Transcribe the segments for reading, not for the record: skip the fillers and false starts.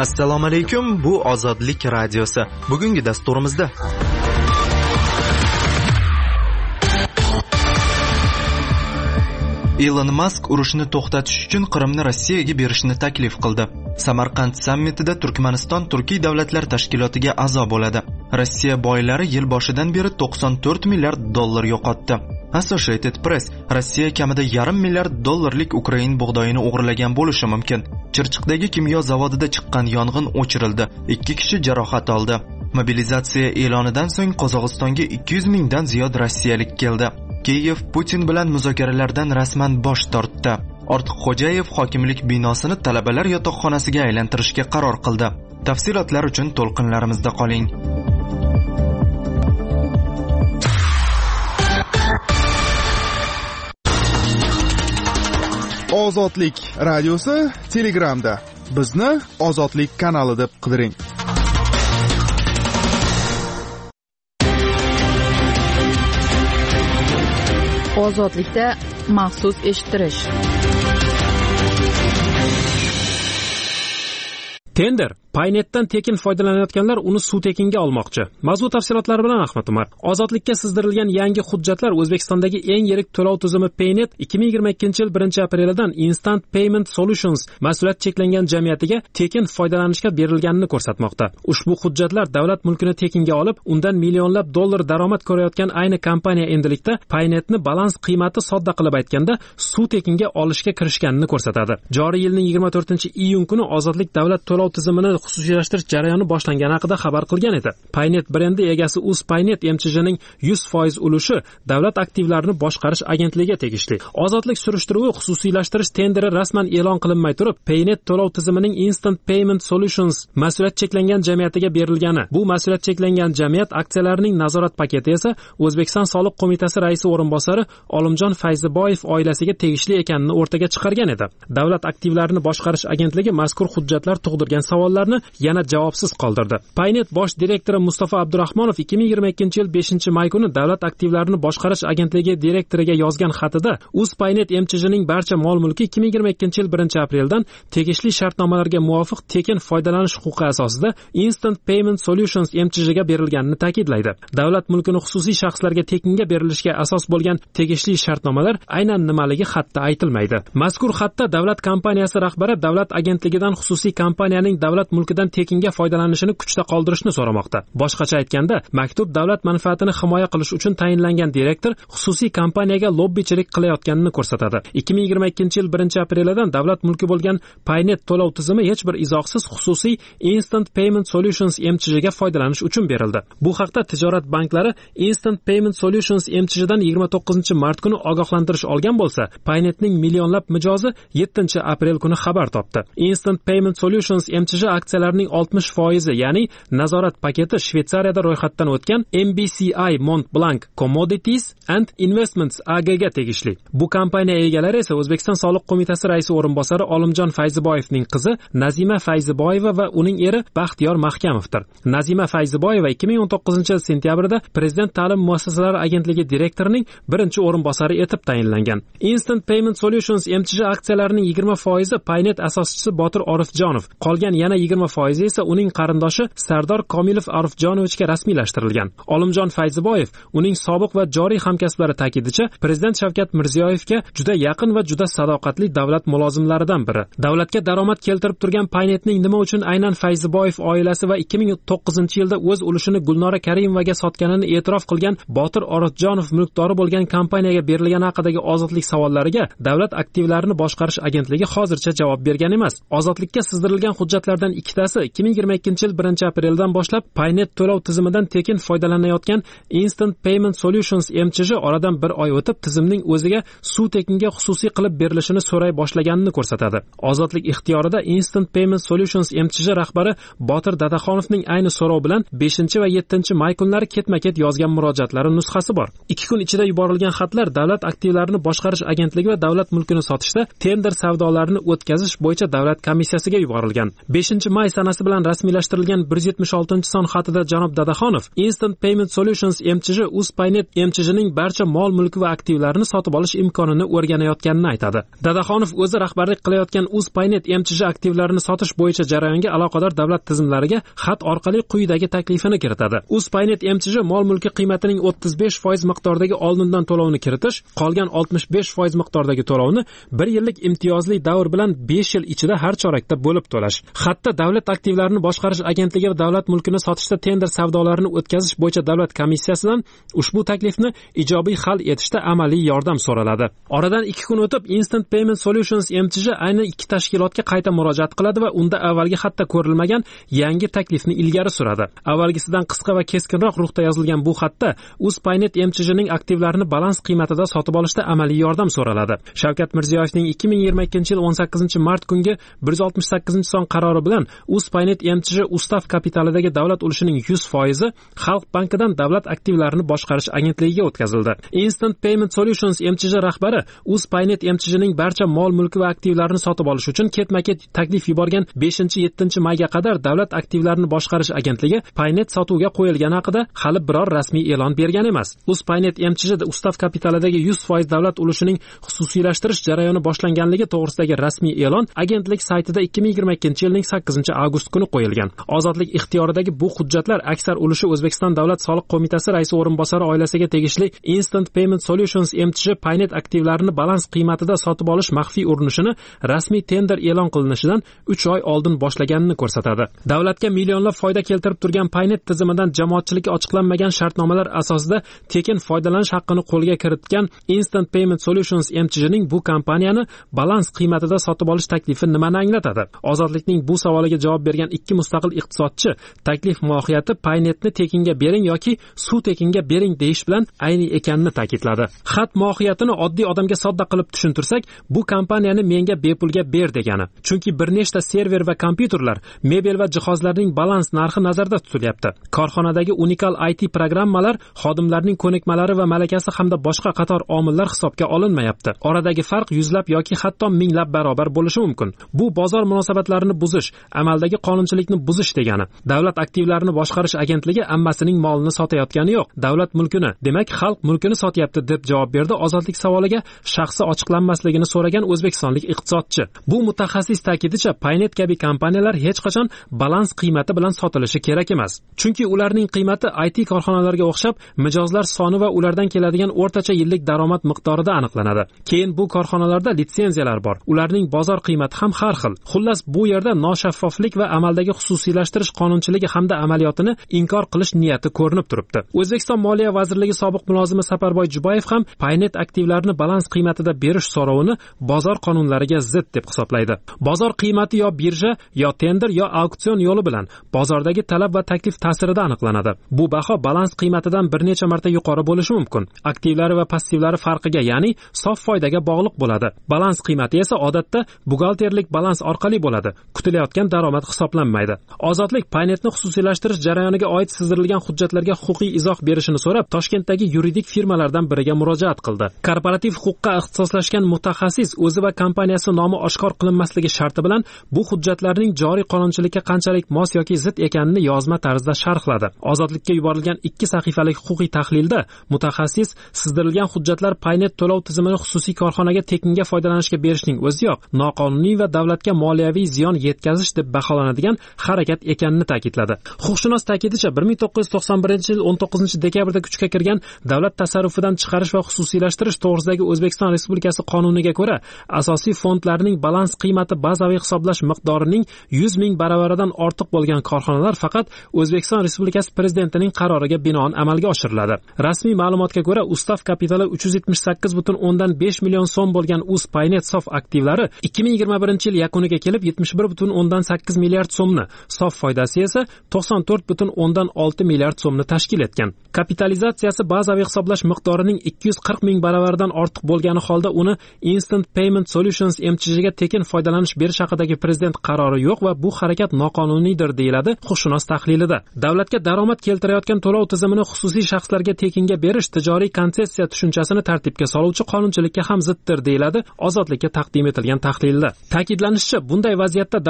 Assalomu alaykum, bu Ozodlik radiosi. Bugungi dasturimizda Elon Musk urushni to'xtatish uchun Qrimni Rossiyaga berishni taklif qildi. Samarqand sammitida Turkmaniston Turkiy davlatlar tashkilotiga a'zo bo'ladi. Rossiya boylari yil boshidan beri 94 milliard dollar yo'qotdi. Associated Press: Rossiya kamida $0,5 milliard Ukrain bug'doyini o'g'irlagan bo'lishi mumkin. Chirchiqdagi kimyo zavodida chiqqan yong'in o'chirildi. 2 kishi jarohat oldi. Mobilizatsiya e'lonidan so'ng Qozog'istonga 200 mingdan ziyod rossiyalik keldi. Kiyev Putin bilan muzokaralardan rasman bosh tortdi. Ortiqxo'jayev hokimlik binosini talabalar yotoqxonasiga aylantirishga qaror qildi. Tafsilotlar uchun to'lqinlarimizda qoling. Ozodlik radiosi Telegramda. Bizni Ozodlik kanali deb qidiring. Ozodlikda maxsus eshittirish. Tender. Paynetdan tekin foydalanayotganlar uni suv tekinga olmoqchi. Mavzu tafsilotlari bilan Ahmad Umar. Ozodlikka sizdirilgan yangi hujjatlar O'zbekistondagi eng yirik to'lov tizimi Paynet 2022-yil 1-aprelidan Instant Payment Solutions mas'uliyat cheklangan jamiyatiga tekin foydalanishga berilganini ko'rsatmoqda. Ushbu hujjatlar davlat mulkini tekinga olib, undan millionlab dollar daromad ko'rayotgan ayni kompaniya endilikda Paynetni balans qiymati sodda qilib aytganda suv tekinga olishga kirishganini ko'rsatadi. Joriy yilning 24-iyun kuni Ozodlik davlat to'lov tizimini xususiylashtirish jarayoni boshlangani haqida xabar qilgan edi. Paynet brendi egasi Paynet MCJning 100% ulushi davlat aktivlarini boshqarish agentligiga tegishli. Ozodlik surishtiruvi xususiylashtirish tenderi rasman e'lon qilinmay turib, Paynet to'lov tizimining Instant Payment Solutions mas'uliyat cheklangan jamiyatiga berilgani. Bu mas'uliyat cheklangan jamiyat aksiyalarining nazorat paketi esa O'zbekiston Soliq qo'mitasi raisi o'rinbosari Olimjon Fayziboyev oilasiga tegishli ekanini o'rtaga chiqargan edi. Davlat aktivlarini boshqarish agentligi mazkur hujjatlar tug'dirgan savollarni yana javobsiz qoldirdi. Paynet bosh direktori Mustafa Abdurahmonov 2022-yil 5-may kuni davlat aktivlarini boshqarish agentligi direktoriga yozgan xatida Paynet MCJning barcha mol-mulki 2022-yil 1-apreldan tegishli shartnomalarga muvofiq tekin foydalanish huquqi asosida Instant Payment Solutions MCJga berilganini ta'kidlaydi. Davlat mulkini xususiy shaxslarga tekinga berilishiga asos bo'lgan tegishli shartnomalar aynan nimaligi xatda aytilmaydi. Mazkur xatda davlat kompaniyasi rahbari davlat agentligidan xususiy kompaniyaning davlat mulkidan tekinga foydalanishini kuchda qoldirishni so'ramoqda. Boshqacha aytganda, maktub davlat manfaatini himoya qilish uchun tayinlangan direktor xususiy kompaniyaga lobbichilik qilayotganini ko'rsatadi. 2022-yil 1-aprelidan davlat mulki bo'lgan Paynet to'lov tizimi hech bir izohsiz xususiy Instant Payment Solutions MCJga foydalanish uchun berildi. Bu haqda tijorat banklari Instant Payment Solutions MCJdan 29-mart kuni ogohlantirish olgan bo'lsa, Paynetning millionlab mijozi 7-aprel kuni xabar topdi. Instant Payment Solutions MCJ aksiyalarining 60%, ya'ni nazorat paketi Shveysariyada ro'yxatdan o'tgan MBCI Montblanc Commodities and Investments AG'ga tegishli. Bu kompaniya egalari esa O'zbekiston Soliq qo'mitasi raisi o'rinbosari Olimjon Fayziboyevning qizi Nazima Fayziboyeva va uning eri Baxtiyor Mahkamovdir. Nazima Fayziboyeva 2019-yil sentyabrda Prezident ta'lim muassasalari agentligi direktorining birinchi o'rinbosari etib tayinlangan. Instant Payment Solutions MCJ aksiyalarining 20% Paynet asoschisi Botir Orifjonov, qolgan yana 20% esa uning qarindoshi Sardor Komilov Arifjonovichga rasmiylashtirilgan. Olimjon Fayziboyev uning sobiq va joriy hamkasblari ta'kidicha Prezident Shavkat Mirziyoyevga juda yaqin va juda sadoqatli davlat mulozimlaridan biri. Davlatga daromad keltirib turgan Paynetning nima uchun aynan Fayziboyev oilasi va 2009-yilda o'z ulushini Gulnora Karimovaga sotganini e'tirof qilgan Botir Orifjonov mulkdori bo'lgan kompaniyaga berilgani haqidagi ozodlik savollariga davlat aktivlarini boshqarish agentligi hozircha javob bergan emas. Ozodlikka sizdirilgan hujjatlardan ikkitasi 2022-yil 1-apreldan boshlab Paynet to'lov tizimidan tekin foydalanayotgan Instant Payment Solutions MCJ oradan bir oy o'tib tizimning o'ziga suv tekinga xususiy qilib berilishini so'ray boshlaganini ko'rsatadi. Ozodlik ixtiyorida Instant Payment Solutions MCJ rahbari Botir Dadaxonovning ayni so'rov bilan 5 va 7-may kunlari ketma-ket yozgan murojaatlari nusxasi bor. 2 kun ichida yuborilgan xatlar davlat aktivlarini boshqarish agentligi va davlat mulkini sotishda tender savdolarini o'tkazish bo'yicha davlat komissiyasiga yuborilgan. 5 may sanasi bilan rasmiylashtirilgan 176-son xatida janob Dadaxonov Instant Payment Solutions MCJ UzPaynet MCJning barcha mol mulki va aktivlarini sotib olish imkonini o'rganayotganini aytadi. Dadaxonov o'zi rahbarlik qilayotgan UzPaynet MCJ aktivlarini sotish bo'yicha jarayonga aloqador davlat tizimlariga xat orqali quyidagi taklifini kiritadi. UzPaynet MCJ mol mulki qiymatining 35% miqdordagi oldindan to'lovni kiritish, qolgan 65% miqdordagi to'lovni 1 yillik imtiyozli davr bilan 5 yil ichida har chorakda bo'lib to'lash. Xatda davlat aktivlarini boshqarish agentligi va davlat mulkini sotishda tender savdolarini o'tkazish bo'yicha davlat komissiyasidan ushbu taklifni ijobiy hal etishda amaliy yordam so'raladi. Oradan 2 kun o'tib Instant Payment Solutions MCJ aynan 2 tashkilotga qayta murojaat qiladi va unda avvalgi xatda ko'rilmagan yangi taklifni ilgari suradi. Avvalgisidan qisqa va keskinroq ruhda yozilgan bu xatda UzPaynet MCJning aktivlarini balans qiymatida sotib olishda amaliy yordam so'raladi. Shavkat Mirziyoyevning 2022-yil 18-mart kungi 168-son qarori bilan UzPaynet MCJ ustav kapitalidagi davlat ulushining 100% Xalq bankidan davlat aktivlarini boshqarish agentligiga o'tkazildi. Instant Payment Solutions MCJ rahbari UzPaynet MCJning barcha mol mulki va aktivlarini sotib olish uchun ketma-ket taklif yuborgan 5-7 mayga qadar davlat aktivlarini boshqarish agentligi Paynet sotuvga qo'yilgani haqida hali biror rasmiy e'lon bergan emas. UzPaynet MCJ ustav kapitalidagi 100% davlat ulushining xususiylashtirish jarayoni boshlanganligi to'g'risidagi rasmiy e'lon agentlik saytida 2022-yilning 8-avgust kuni qo'yilgan. Ozodlik ixtiyoridagi bu hujjatlar aksar ulushi O'zbekiston Davlat soliq qo'mitasi raisi o'rinbosari oilasiga tegishli Instant Payment Solutions MCJ Paynet aktivlarini balans qiymatida sotib olish maxfiy urinishini rasmiy tender e'lon qilinishidan 3 oy oldin boshlaganini ko'rsatadi. Davlatga millionlab foyda keltirib turgan Paynet tizimidan jamoatchilikka ochiqlanmagan shartnomalar asosida tekin foydalanish haqqini qo'lga kiritgan Instant Payment Solutions MCJning bu kompaniyani balans qiymatida sotib olish taklifi nimani anglatadi? Ozodlikning bu savoliga javob bergan 2 mustaqil iqtisodchi taklif mohiyati Paynetni tekinga bering yoki suv tekinga bering deyish bilan ayni ekanini ta'kidladi. Xat mohiyatini oddiy odamga sodda qilib tushuntirsak, bu kompaniyani menga bepulga ber degani. Chunki bir nechta server va kompyuterlar, mebel va jihozlarning balans narxi nazarda tutilyapti. Korxonadagi unikal IT programmalar, xodimlarning ko'nikmalari va malakasi hamda boshqa qator omillar hisobga olinmayapti. Oradagi farq yuzlab yoki hatto minglab barobar bo'lishi mumkin. Bu bozor munosabatlarini buzish, amaldagi qonunchilikni buzish degani. Davlat aktivlarini boshqarish agentligi ammasining molini sotayotgani yo'q, davlat mulkini, demak xalq mulkini sotyapti deb javob berdi ozodlik savoliga shaxsi ochiqlanmasligini so'ragan o'zbekistonlik iqtisodchi. Bu mutaxassis ta'kidicha Paynet kabi kompaniyalar hech qachon balans qiymati bilan sotilishi kerak emas. Chunki ularning qiymati IT korxonalarga o'xshab mijozlar soni va ulardan keladigan o'rtacha yillik daromad miqdorida aniqlanadi. Keyin bu korxonalarda litsenziyalar bor. Ularning bozor qiymati ham har xil. Xullas bu yerda noshaffoflik va amaldagi xususiylashtirish qonunchiligi hamda amaliyotini inkor qilish niyati ko'rinib turibdi. O'zbekiston Moliya vazirligi sobiq mulozimi Saparboy Jubayev ham Paynet aktivlarini balans qiymatida berish so'rovini bozor qonunlariga zid deb hisoblaydi. Bozor qiymati yo birja, yo tender, yo auksion yo'li bilan bozordagi talab va taklif ta'sirida aniqlanadi. Bu baho balans qiymatidan bir necha marta yuqori bo'lishi mumkin. Aktivlari va passivlari farqiga, ya'ni sof foydaga bog'liq bo'ladi. Balans qiymati esa odatda buxgalterlik balans orqali bo'ladi. Kutilayotgan daromad hisoblanmaydi. Ozodlik Paynetni xususiylashtirish jarayoniga oid sizdirilgan hujjatlarga huquqiy izoh berishini so'rab Toshkentdagi yuridik firmalardan biriga murojaat qildi. Korporativ huquqqa ixtisoslashgan mutaxassis o'zi va kompaniyasi nomi oshkor qilinmasligi sharti bilan bu hujjatlarning joriy qonunchilikka qanchalik mos yoki zid ekanini yozma tarzda sharhladi. Ozodlikka yuborilgan 2 sahifalik huquqiy tahlilda mutaxassis sizdirilgan hujjatlar Paynet to'lov tizimini xususiy korxonaga tekinga foydalanishga berishning o'ziyoq noqonuniy va davlatga moliyaviy ziyon yetkazish deb baholanadigan harakat ekanini ta'kidladi. Huquqshunos ta'kidicha 1991-yil 19-dekabrda kuchga kirgan davlat tasarrufidan chiqarish va xususiylashtirish to'g'risidagi O'zbekiston Respublikasi qonuniga ko'ra asosiy fondlarning balans qiymati bazaviy hisoblash miqdorining 100 ming baravaridan ortiq bo'lgan korxonalar faqat O'zbekiston Respublikasi prezidentining qaroriga binoan amalga oshiriladi. Rasmiy ma'lumotga ko'ra, ustav kapitali 378,5 million so'm bo'lgan UzPaynet sof aktivlari 2021-yil yakuniga kelib 71,8 milliard so'mni, sof foydasi esa 94,6 milliard so'mni tashkil etgan. Kapitalizatsiyasi bazaviy hisoblash miqdorining 240 ming baravaridan ortiq bo'lgani holda uni Instant Payment Solutions MCJga tekin foydalanish berish haqidagi prezident qarori yo'q va bu harakat noqonuniydir deyiladi huquqshunos tahlilida. Davlatga daromad keltirayotgan to'lov tizimini xususiy shaxslarga tekinga berish tijoriy konsessiya tushunchasini tartibga soluvchi qonunchilikka ham ziddir deyiladi Ozodlikka taqdim etilgan tahlilda. Ta'kidlanishicha, bunday vaziyatda davlat manfaati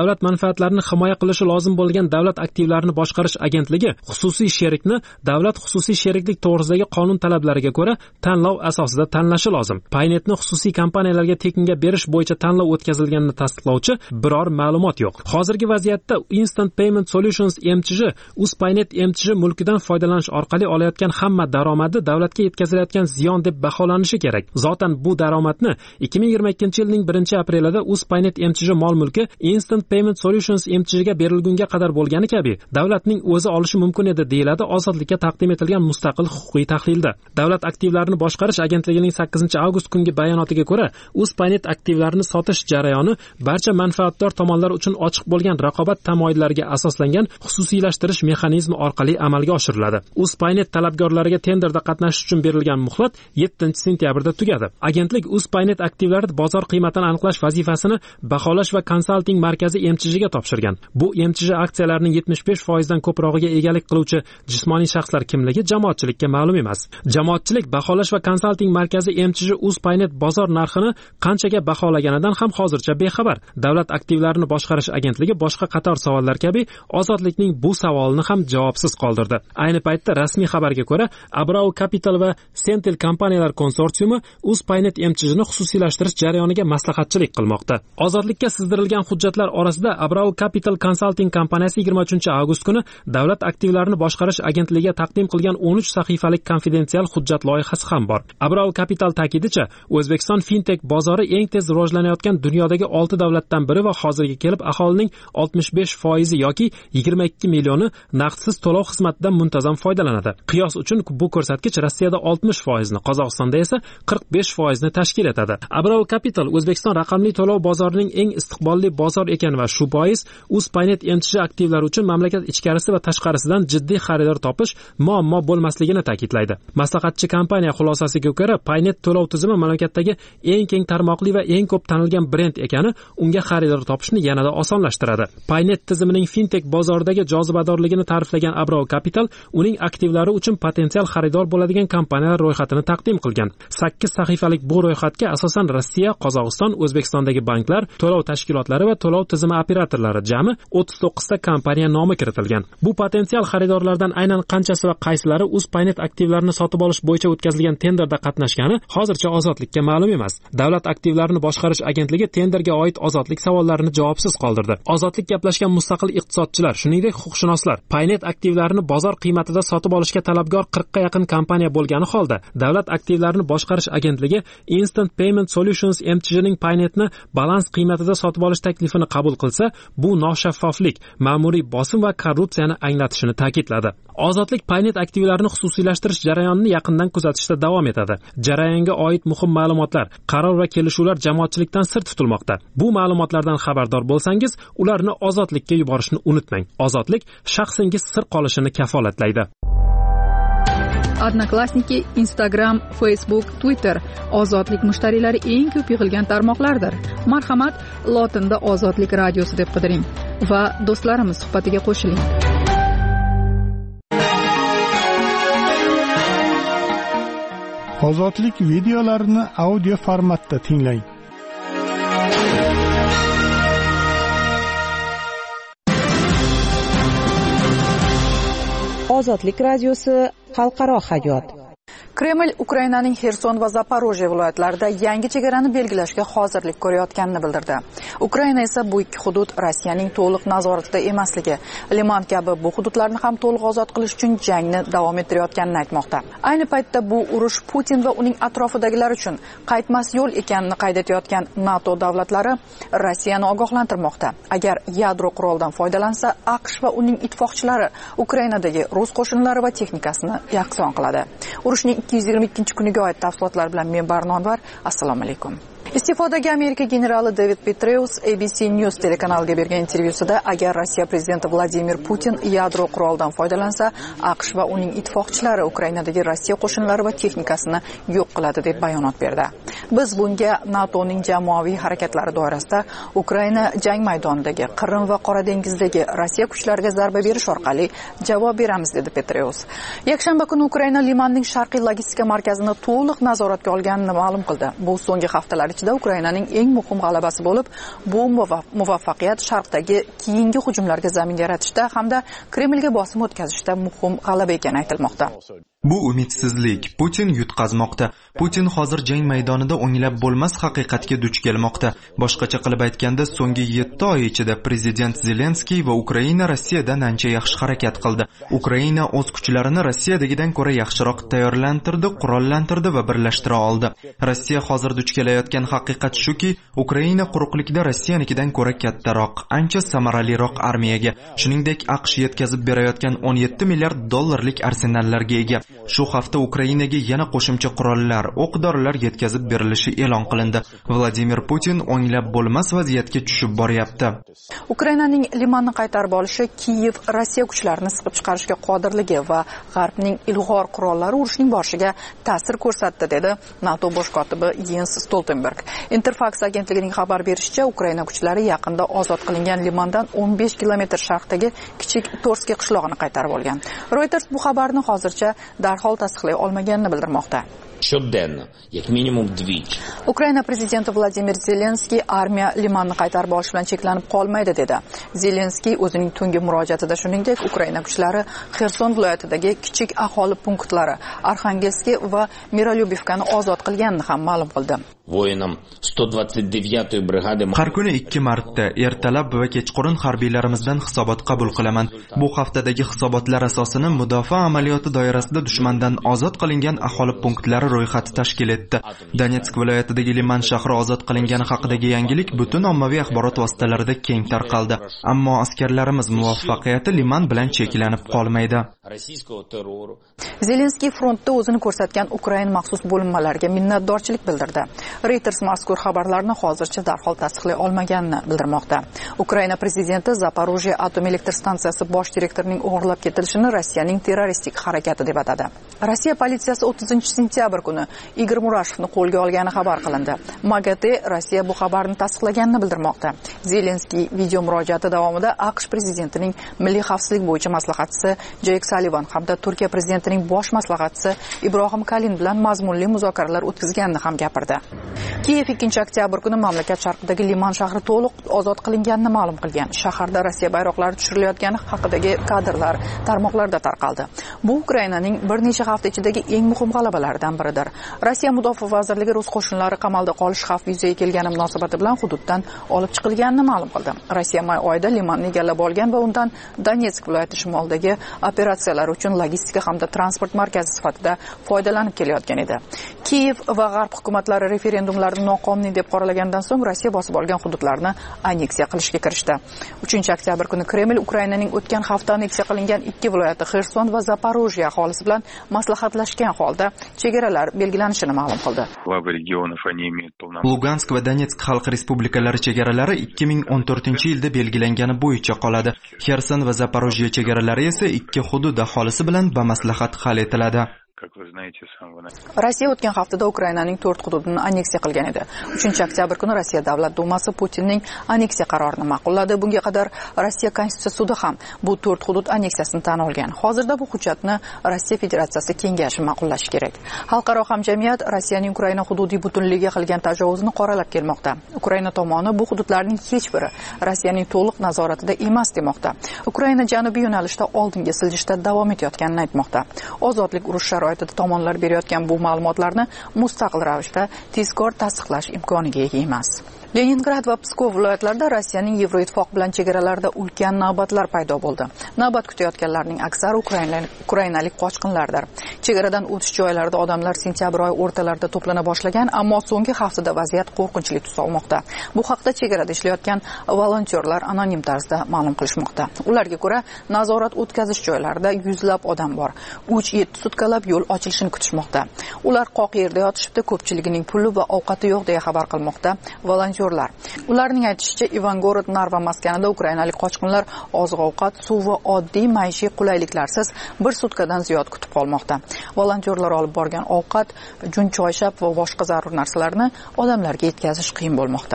manfaatlarini himoya qilishi lozim bo'lgan davlat aktivlarini boshqarish agentligi xususiy sherikni davlat xususiy sheriklik to'g'risidagi qonun talablariga ko'ra tanlov asosida tanlashi lozim. Paynetni xususiy kompaniyalarga tekinga berish bo'yicha tanlov o'tkazilganini tasdiqlovchi biror ma'lumot yo'q. Hozirgi vaziyatda Instant Payment Solutions MChJ Uzpaynet MChJ mulkidan foydalanish orqali olayotgan hamma daromadi davlatga yetkazilayotgan ziyon deb baholanishi kerak. Zotan bu daromadni 2022-yilning 1-aprelida Uzpaynet MChJ mol mulki Instant Payment Solutions MChJga berilgunga qadar bo'lgani kabi davlatning o'zi olishi mumkin edi, deyiladi Ozodlikka taqdim etilgan mustaqil huquqiy tahlilda. Davlat aktivlarini boshqarish agentligining 8-avgust kungi bayonotiga ko'ra, Uzpaynet aktivlarini sotish jarayoni barcha manfaatdor tomonlar uchun ochiq bo'lgan raqobat tamoyillariga asoslangan xususiylashtirish mexanizmi orqali amalga oshiriladi. Uzpaynet talabgorlariga tenderda qatnashish uchun berilgan muhlat 7-sentyabrda tugadi. Agentlik Uzpaynet aktivlari bozor qiymatini aniqlash vazifasini baholash va konsalting markazi MChJga topshirgan. Bu MChJ aksiyalarining 75% dan ko'prog'iga egalik qiluvchi jismoniy shaxslar kimligi jamoatchilikka ma'lum emas. Jamoatchilik baholash va konsalting markazi MChJ Uzpaynet bozor narxini qanchaga baholaganidan ham hozircha bexabar. Davlat aktivlarini boshqarish agentligi boshqa qator savollar kabi Ozodlikning bu savolini ham javobsiz qoldirdi. Ayni paytda rasmiy xabarga ko'ra, Abrau Capital va Sentel kompaniyalar konsorsiumi Uzpaynet MChJni xususiylashtirish jarayoniga maslahatchilik qilmoqda. Ozodlikka sizdirilgan hujjatlar orasida Abrau Capital Consulting kompaniyasi 23-avgust kuni davlat aktivlarini boshqarish agentligiga taqdim qilgan 13 sahifalik konfidensial hujjat loyihasi ham bor. Abrau Capital ta'kidicha, O'zbekiston fintech bozori eng tez rivojlanayotgan dunyodagi 6 davlatdan biri va hozirga kelib aholining 65% yoki 22 millioni naqdsiz to'lov xizmatidan muntazam foydalanadi. Qiyos uchun bu ko'rsatkich Rossiyada 60%, Qozog'istonda esa 45% tashkil etadi. Abrau Capital O'zbekiston raqamli to'lov bozorining eng istiqbolli bozor ekan va shu bois Uzpaynet MChJ aktivlari uchun mamlakat ichkarisi va tashqarisidan jiddiy xaridor topish muammo bo'lmasligini ta'kidlaydi. Maslahatchi kompaniya xulosasiga ko'ra, Paynet to'lov tizimi mamlakatdagi eng keng tarmoqli va eng ko'p tanilgan brend ekani unga xaridor topishni yanada osonlashtiradi. Paynet tizimining fintech bozoridagi jozibadorligini ta'riflagan Abrau Capital uning aktivlari uchun potensial xaridor bo'ladigan kompaniyalar ro'yxatini taqdim qilgan. 8 sahifalik bu ro'yxatga asosan Rossiya, Qozog'iston, O'zbekistondagi banklar, to'lov tashkilotlari va to'lov tizimi operatorlari jami 39 ta kompaniya nomi kiritilgan. Bu potensial xaridorlardan aynan qanchasi va qaysilari Uzpaynet aktivlarini sotib olish bo'yicha o'tkazilgan tenderda qatnashgani hozircha Ozodlikka ma'lum emas. Davlat aktivlarini boshqarish agentligi tenderga oid Ozodlik savollarini javobsiz qoldirdi. Ozodlik gaplashgan mustaqil iqtisodchilar, shuningdek huquqshunoslar, Paynet aktivlarini bozor qiymatida sotib olishga talabgor 40 ga yaqin kompaniya bo'lgani holda, davlat aktivlarini boshqarish agentligi Instant Payment Solutions MChJning Paynetni balans qiymatida sotib olish taklifini qabul qilsa, bu noshaffoflik, ma'muriy bosim va korrupsiyani anglatishini ta'kidladi. Ozodlik Paynet aktivlarini xususiylashtirish jarayonini yaqindan kuzatishda davom etadi. Jarayonga oid muhim ma'lumotlar, qaror va kelishuvlar jamoatchilikdan sir tutilmoqda. Bu ma'lumotlardan xabardor bo'lsangiz, ularni Ozodlikka yuborishni unutmang. Ozodlik shaxsingiz sir qolishini kafolatlaydi. Odnoklassniki, Instagram, Facebook, Twitter Ozodlik mushtariylari eng ko'p yig'ilgan tarmoqlardir. Marhamat, lotinda Ozodlik radiosi deb qidiring va do'stlarimiz suhbatiga qo'shiling. Ozodlik videolarini audio formatda tinglang. Ozodlik radiosi xalqaro hayot. Kreml Ukrainaning Xerson va Zaporojye viloyatlarida yangi chegarani belgilashga hozirlik ko'rayotganini bildirdi. Ukraina esa bu ikki hudud Rossiyaning to'liq nazoratida emasligi, Liman kabi bu hududlarni ham to'liq ozod qilish uchun jangni davom ettirayotganini aytmoqda. Ayni paytda bu urush Putin va uning atrofidagilar uchun qaytmas yo'l ekanini qayd etayotgan NATO davlatlari Rossiyani ogohlantirmoqda. Agar yadro quroldan foydalansa, AQSh va uning ittifoqchilari Ukrainadagi rus qo'shinlari va texnikasini yakson qiladi. Urushning 222-kuniga oid tafsilotlar bilan men Barnonvar. Assalomu alaykum. Iste'fodagi Amerika generali David Petraeus ABC News telekanaliga bergan intervyusida agar Rossiya prezidenti Vladimir Putin yadro quroldan foydalansa, AQSh va uning ittifoqchilari Ukrainadagi Rossiya qo'shinlari va texnikasini yo'q qiladi deb bayonot berdi. Biz bunga NATOning jamoaviy harakatlari doirasida Ukraina jang maydonidagi Qrim va Qora dengizdagi Rossiya kuchlariga zarba berish orqali javob beramiz, dedi Petreus. Yakshanba kuni Ukraina Limanning sharqiy logistika markazini to'liq nazoratga olganini ma'lum qildi. Bu so'nggi haftalar ichida Ukrainaning eng muhim g'alabasi bo'lib, bu muvaffaqiyat sharqdagi keyingi hujumlarga zamin yaratishda hamda Kremlga bosim o'tkazishda muhim g'alaba ekani aytilmoqda. Bu umidsizlik. Putin yutqazmoqda. Putin hozir jang maydonida o'nglab bo'lmas haqiqatga duch kelmoqda. Boshqacha qilib aytganda, so'nggi 7 oy ichida prezident Zelenskiy va Ukraina Rossiyadan ancha yaxshi harakat qildi. Ukraina o'z kuchlarini Rossiyadagidan ko'ra yaxshiroq tayyorlantirdi, qurollantirdi va birlashtira oldi. Rossiya hozir duch kelayotgan haqiqat shuki, Ukraina quruqlikda Rossiyanikidan ko'ra kattaroq, ancha samaraliroq armiyaga, shuningdek AQSh yetkazib berayotgan 17 milliard dollarlik arsenallarga ega. Shu hafta Ukrainaga yana qo'shimcha qurollar, o'q-dorilar yetkazib berilishi e'lon qilindi. Vladimir Putin o'nglab bo'lmas vaziyatga tushib boryapti. Ukrainaning Limanni qaytarib olishi Kiyev Rossiya kuchlarini siqib chiqarishga qodirligi va G'arbning ilg'or qurollari urushning boshiga ta'sir ko'rsatdi, dedi NATO bosh kotibi Jens Stoltenberg. Interfax agentligining xabar berishicha, Ukraina kuchlari yaqinda ozod qilingan Limandan 15 kilometr sharqdagi kichik Torskiy qishlog'ini qaytarib olgan. Reuters bu xabarni hozircha darhol tasdiqlay olmaganini bildirmoqda. Щоденно, як мінімум двічі. Ukraina prezidenti Vladimir Zelenskiy armiya Limanni qaytarib olish bilan cheklanib qolmaydi, dedi. Zelenskiy o'zining tungi murojaatida shuningdek Ukraina kuchlari Xerson viloyatidagi kichik aholi punktlari Arxangelskiy va Mirolyubivkani ozod qilganini ham ma'lum qildi. Voyinam 129-й brigada Har kuni 2 marta ertalab va kechqurun harbiylarimizdan hisobot qabul qilaman. Bu haftadagi hisobotlar asosini mudofaa amaliyoti doirasida dushmandan ozod qilingan aholi punktlari ro'yxati tashkil etdi. Donetsk viloyatidagi Liman shahri ozod qilingani haqidagi yangilik butun ommaviy axborot vositalarida keng tarqaldi. Ammo askarlarimiz muvaffaqiyati Liman bilan cheklanib qolmaydi. Zelenskiy frontda o'zini ko'rsatgan Ukraina maxsus bo'linmalariga minnatdorchilik bildirdi. Reuters mazkur xabarlarni hozircha darhol tasdiqlay olmaganini bildirmoqda. Ukraina prezidenti Zaporojye atom elektr stansiyasi bosh direktorining o'g'irlab ketilishini Rossiyaning terroristik harakati deb atadi. Rossiya politsiyasi 30-sentyabr kuni Igor Murashevni qo'lga olgani xabar qilindi. MAGATE Rossiya bu xabarni tasdiqlaganini bildirmoqda. Zelenskiy video murojaati davomida AQSh prezidentining milliy xavfsizlik bo'yicha maslahatchisi Jake Sullivan hamda Turkiya prezidentining bosh maslahatchisi Ibrohim Kalin bilan mazmunli muzokaralar o'tkazganini ham gapirdi. Kiyev 2-oktyabr kuni mamlakat sharqidagi Liman shahri to'liq ozod qilinganini ma'lum qilgan. Shaharda Rossiya bayroqlari tushirilayotgani haqidagi kadrlar tarmoqlarda tarqaldi. Bu Ukrainaning bir necha hafta ichidagi eng muhim g'alabalaridan biridir. Rossiya mudofaa vazirligi rus qo'shinlari qamalda qolish xavfi yuzaga kelgani munosabati bilan hududdan olib chiqilganini ma'lum qildi. Rossiya may oyida Limanni egallab olgan va undan Donetsk viloyati shimolidagi operatsiyalar uchun logistika hamda transport markazi sifatida foydalanib kelayotgan edi. Kiyev va G'arb hukumatlari referendumlarni noqonuniy deb qoralagandan so'ng Rossiya bosib olgan hududlarni anneksiya qilishga kirishdi. 3-oktyabr kuni Kreml Ukrainaning o'tgan hafta anneksiya qilingan 2 viloyati Xerson va Zaporojye aholisi bilan maslahatlashgan holda chegaralar belgilanishini ma'lum qildi. Lugansk va Donetsk xalq respublikalari chegaralari 2014-yilda belgilangani bo'yicha qoladi. Xerson va Zaporojye chegaralari esa 2 hudud aholisi bilan bamaslahat hal etiladi. Rossiya o'tgan haftada Ukrainaning 4 hududini anneksiya qilgan edi. 3-oktyabr kuni Rossiya Davlat dumasi Putinning anneksiya qarorini ma'qulladi. Bunga qadar Rossiya Konstitutsiya sudi ham bu 4 hudud anneksiyasini tan olgan. Hozirda bu hujjatni Rossiya Federatsiyasi kengashi ma'qullashi kerak. Xalqaro hamjamiyat Rossiyaning Ukraina hududiy butunligiga qilgan tajovuzini qoralab kelmoqda. Ukraina tomoni bu hududlarning hech biri Rossiyaning to'liq nazoratida emas demoqda. Ukraina janubiy yo'nalishda oldinga siljishda davom etayotganini aytmoqda. Ozodlik urush sharoitida tomonlar berayotgan bu ma'lumotlarni mustaqil ravishda tezkor tasdiqlash imkoniga ega emas. Leningrad va Pskov viloyatlarida Rossiyaning Yevroittifoq bilan chegaralarida ulkan navbatlar paydo bo'ldi. Navbat kutayotganlarning aksari ukrainalik qochqinlardir. Chegaradan o'tish joylarida odamlar sentyabr oyi o'rtalarida to'plana boshlagan, ammo so'nggi haftada vaziyat qo'rqinchli tus olmoqda. Bu haqda chegarada ishlayotgan volontyorlar anonim tarzda ma'lum qilishmoqda. Ularga ko'ra, nazorat o'tkazish joylarida yuzlab odam bor. 3-7 sutkalab yo'l ochilishini kutishmoqda. Ular qoq yerda yotishibdi, ko'pchiligining puli va ovqati yo'q deya xabar qilmoqda. Volontyor volontyorlar. Ularning aytishicha, Ivangorod Narva maskanida ukrainalik qochqinlar oziq-ovqat, suv va oddiy maishiy qulayliklarsiz bir sutkadan ziyod kutib qolmoqda. Volontyorlar olib borgan ovqat, jun choyshab va boshqa zarur narsalarni odamlarga yetkazish qiyin bo'lmoqda.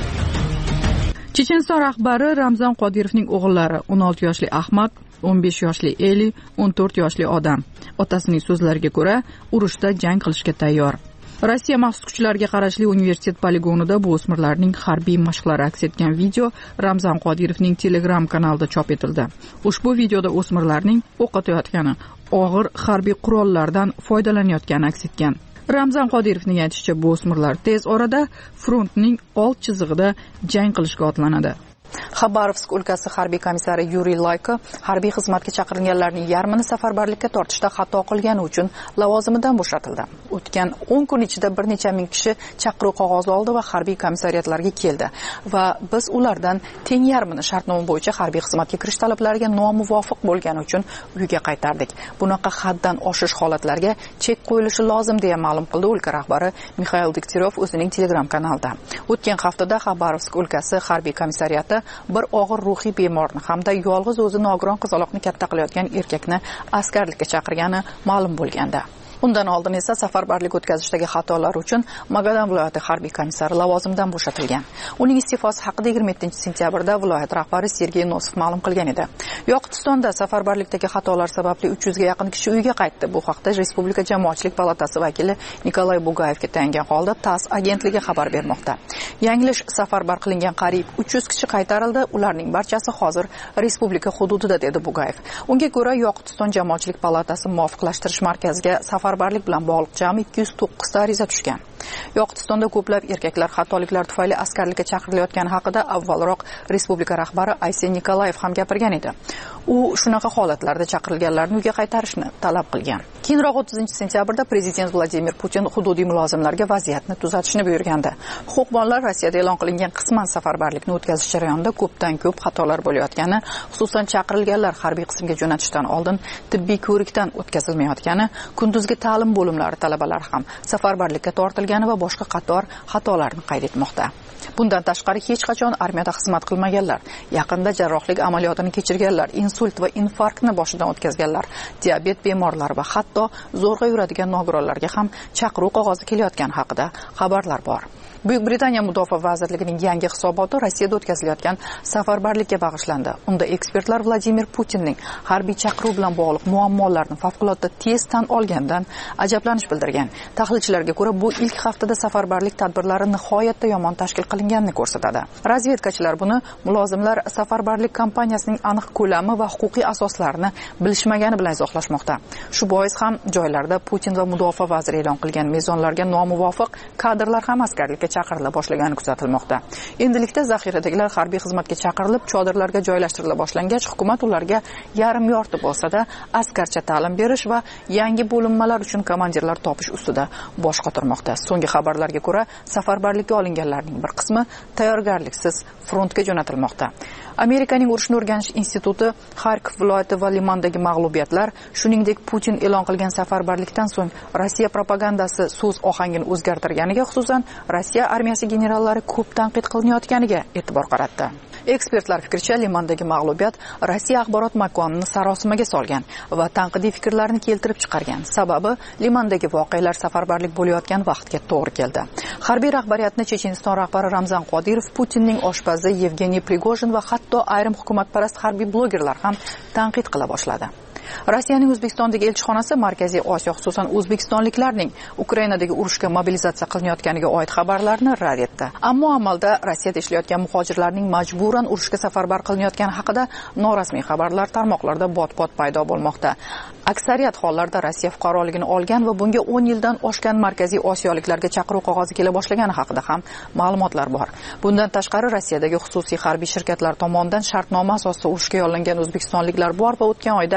Checheniston rahbari Ramzan Qodirovning o'g'illari 16 yoshli Ahmad, 15 yoshli Eli, 14 yoshli Odam. Otasining so'zlariga ko'ra, urushda jang qilishga tayyor. Rossiya maxsus kuchlariga qarashli universitet poligonida bu o'smirlarning harbiy mashqlari aks etgan video Ramzan Qodirovning Telegram kanalida chop etildi. Ushbu videoda o'smirlarning o'q otayotgani, og'ir harbiy qurollardan foydalanayotgani aks etgan. Ramzan Qodirovning aytishicha, bu o'smirlar tez orada frontning old chizig'ida jang qilishga otlanadi. Xabarovsk o'lkasi harbiy komissari Yuriy Layko harbiy xizmatga chaqirilganlarning yarmini safarbarlikka tortishda xato qilgani uchun lavozimidan bo'shatildi. O'tgan 10 kun ichida bir necha ming kishi chaqiruv qog'ozi oldi va harbiy komissariyatlarga keldi va biz ulardan teng yarmini shartnoma bo'yicha harbiy xizmatga kirish talablariga nomuvofiq bo'lgani uchun uyiga qaytardik. Bunaqa haddan oshish holatlarga chek qo'yilishi lozim deya ma'lum qildi o'lka rahbari Mikhail Degtyaryov o'zining Telegram kanalida. O'tgan haftada Xabarovsk o'lkasi harbiy komissariyati bir og'ir ruhiy bemorni hamda yolg'iz o'zi nogiron qizaloqni katta qilayotgan erkakni askarlikka chaqirgani ma'lum bo'lganda. Undan oldin esa safarbarlik o'tkazishdagi xatolar uchun Magadan viloyati harbiy komissari lavozimidan bo'shatilgan. Uning iste'fosi haqida 27-sentyabrda viloyat rahbari Sergey Nosov ma'lum qilgan edi. Yoqutistonda safarbarlikdagi xatolar sababli 300 ga yaqin kishi uyiga qaytdi. Bu haqda Respublika jamoatchilik palatasi vakili Nikolay Bugayevga tayangan holda TASS agentligi xabar bermoqda. Yanglish safarbar qilingan qariyb 300 kishi qaytarildi. Ularning barchasi hozir respublika hududida, dedi Bugayev. Unga ko'ra, Yoqutiston jamoatchilik palatasi muvofiqlashtirish markaziga safarbarlik bilan bog'liq jami 209 ta ariza tushgan. Yoqutistonda ko'plab erkaklar xatoliklar tufayli askarlikka chaqirilayotgani haqida avvalroq respublika rahbari Aysen Nikolayev ham gapirgan edi. U shunaqa holatlarda chaqirilganlarni uyga qaytarishni talab qilgan. Keyinroq 30-sentyabrda prezident Vladimir Putin hududiy mulozimlarga vaziyatni tuzatishni buyurgandi. Huquqbonlar Rossiyada e'lon qilingan qisman safarbarlikni o'tkazish jarayonida ko'pdan ko'p xatolar bo'layotgani, xususan chaqirilganlar harbiy qismga jo'natishdan oldin tibbiy ko'rikdan o'tkazilmayotgani, kunduzgi ta'lim bo'limlari talabalari ham safarbarlikka tortilgani va boshqa qator xatolarni qayd etmoqda. Bundan tashqari hech qachon armiyada xizmat qilmaganlar, yaqinda jarrohlik amaliyotini kechirganlar, insult va infarktni boshidan o'tkazganlar, diabet bemorlari va hatto zo'rg'a yuradigan nogironlarga ham chaqiruv qog'ozi kelayotgani haqida xabarlar bor. Buyuk Britaniya Mudofaa vazirligining yangi hisoboti Rossiyada o'tkazilayotgan safarbarlikka bag'ishlandi. Unda ekspertlar Vladimir Putinning harbiy chaqiruv bilan bog'liq muammolarni favqulodda tez tan olgandan ajablanish bildirgan. Tahlilchilarga ko'ra, bu ilk haftada safarbarlik tadbirlari nihoyatda yomon tashkil qilinganini ko'rsatadi. Razvedkachilar buni mulozimlar safarbarlik kampaniyasining aniq ko'lami va huquqiy asoslarini bilishmagani bilan izohlashmoqda. Shu bois ham joylarda Putin va mudofaa vaziri e'lon qilgan mezonlarga nomuvofiq kadrlar ham askarlikka chaqirila boshlagani kuzatilmoqda. Endilikda zaxiradagilar harbiy xizmatga chaqirilib, chodirlarga joylashtirila boshlangach, hukumat ularga yarim yorti bo'lsa-da askarcha ta'lim berish va yangi bo'linmalar uchun komandirlar topish ustida bosh qotirmoqda. So'nggi xabarlarga ko'ra, safarbarlikka olinganlarning bir qismi tayyorgarliksiz frontga jo'natilmoqda. Amerikaning urushni o'rganish instituti Xarkov viloyati va Limandagi mag'lubiyatlar, shuningdek Putin e'lon qilgan safarbarlikdan so'ng Rossiya propagandasi so'z ohangini o'zgartirganiga, xususan Rossiya armiyasi generallari ko'p tanqid qilinayotganiga e'tibor qaratdi. Ekspertlar fikricha, Limandagi mag'lubiyat Rossiya axborot makonini sarosimaga solgan va tanqidiy fikrlarni keltirib chiqargan. Sababi, Limandagi voqealar safarbarlik bo'layotgan vaqtga to'g'ri keldi. Harbiy rahbariyatni Checheniston rahbari Ramzan Qodirov, Putinning oshpazi Yevgeniy Prigojin va hatto ayrim hukumatparast harbiy blogerlar ham tanqid qila boshladi. Rossiyaning O'zbekistondagi elchixonasi Markaziy Osiyo, xususan o'zbekistonliklarning Ukrainadagi urushga mobilizatsiya qilinayotganiga oid xabarlarni rad etdi. Ammo amalda Rossiyada ishlayotgan muhojirlarning majburan urushga safarbar qilinayotgani haqida norasmiy xabarlar tarmoqlarda bot-bot paydo bo'lmoqda. Aksariyat hollarda Rossiya fuqaroligini olgan va bunga 10 yildan oshgan Markaziy Osiyoliklarga chaqiruv qog'ozi kela boshlagani haqida ham ma'lumotlar bor. Bundan tashqari, Rossiyadagi xususiy harbiy shirkatlar tomonidan shartnoma asosida urushga yollangan o'zbekistonliklar bor va o'tgan oyda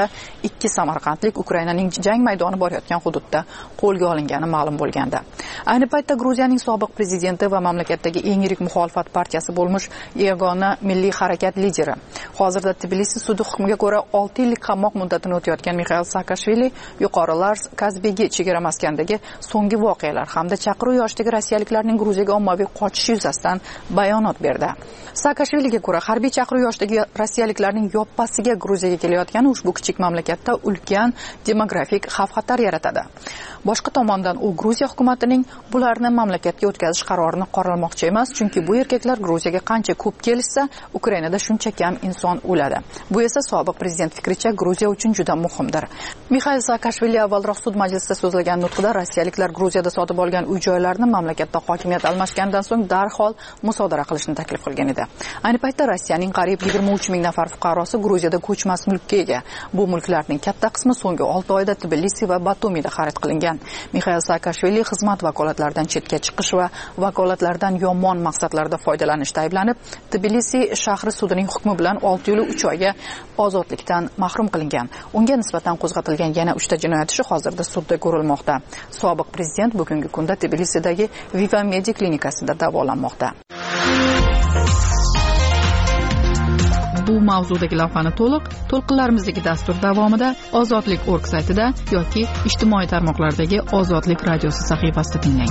2 samarqandlik Ukrainaning jang maydoni borayotgan hududda qo'lga olingani ma'lum bo'lgandi. Ayni paytda Gruziyaning sobiq prezidenti va mamlakatdagi eng yirik muxolifat partiyasi bo'lmish Yagona Milliy harakat lideri, hozirda Tbilisi sudi hukmiga ko'ra 6 yillik qamoq muddatini o'tayotgan Mixail Saakashvili yuqori Lars Kazbegi chegara maskandagi so'nggi voqealar hamda chaqiruv yoshidagi rossiyaliklarning Gruziyaga ommaviy qochishi yuzasidan bayonot berdi. Saakashviliga ko'ra, harbiy chaqiruv yoshidagi rossiyaliklarning yoppasiga Gruziyaga kelayotgani ushbu kichik mamlakatda ulkan demografik xavf-xatar yaratadi. Boshqa tomondan u Gruziya hukumatining bularni mamlakatga o'tkazish qarorini qoralamoqchi emas, chunki bu erkaklar Gruziyaga qancha ko'p kelishsa, Ukrainada shuncha kam inson o'ladi. Bu esa sobiq prezident fikricha Gruziya uchun juda muhimdir. Mixail Saakashvili avvalroq sud majlisida so'zlagan nutqida rossiyalik Gruziyada sotib olgan uy-joylarni mamlakatda hokimiyat almashgandan so'ng darhol musodara qilishni taklif qilgan edi. Ayni paytda Rossiyaning qariyb 23 ming nafar fuqarosi Gruziyada ko'chmas mulkka ega. Bu mulklarning katta qismi so'nggi 6 oyda Tbilisi va Batumida xarid qilingan. Mixail Saakashvili xizmat vakolatlaridan chetga chiqish va vakolatlardan yomon maqsadlarda foydalanishda ayblanib, Tbilisi shahri sudining hukmi bilan 6 yil 3 oyga ozodlikdan mahrum qilingan. Unga nisbatan qo'zg'atilgan yana 3 ta jinoyat ishi hozirda sudda ko'rilmoqda. Sobiq prezident bugungi kunda Tbilisidagi Viva Medi klinikasida davolanmoqda. Bu mavzudagi lavhani to'lqinlarimizdagi dastur davomida ozodlik.org saytida yoki ijtimoiy tarmoqlardagi Ozodlik radiosi sahifasida tinglang.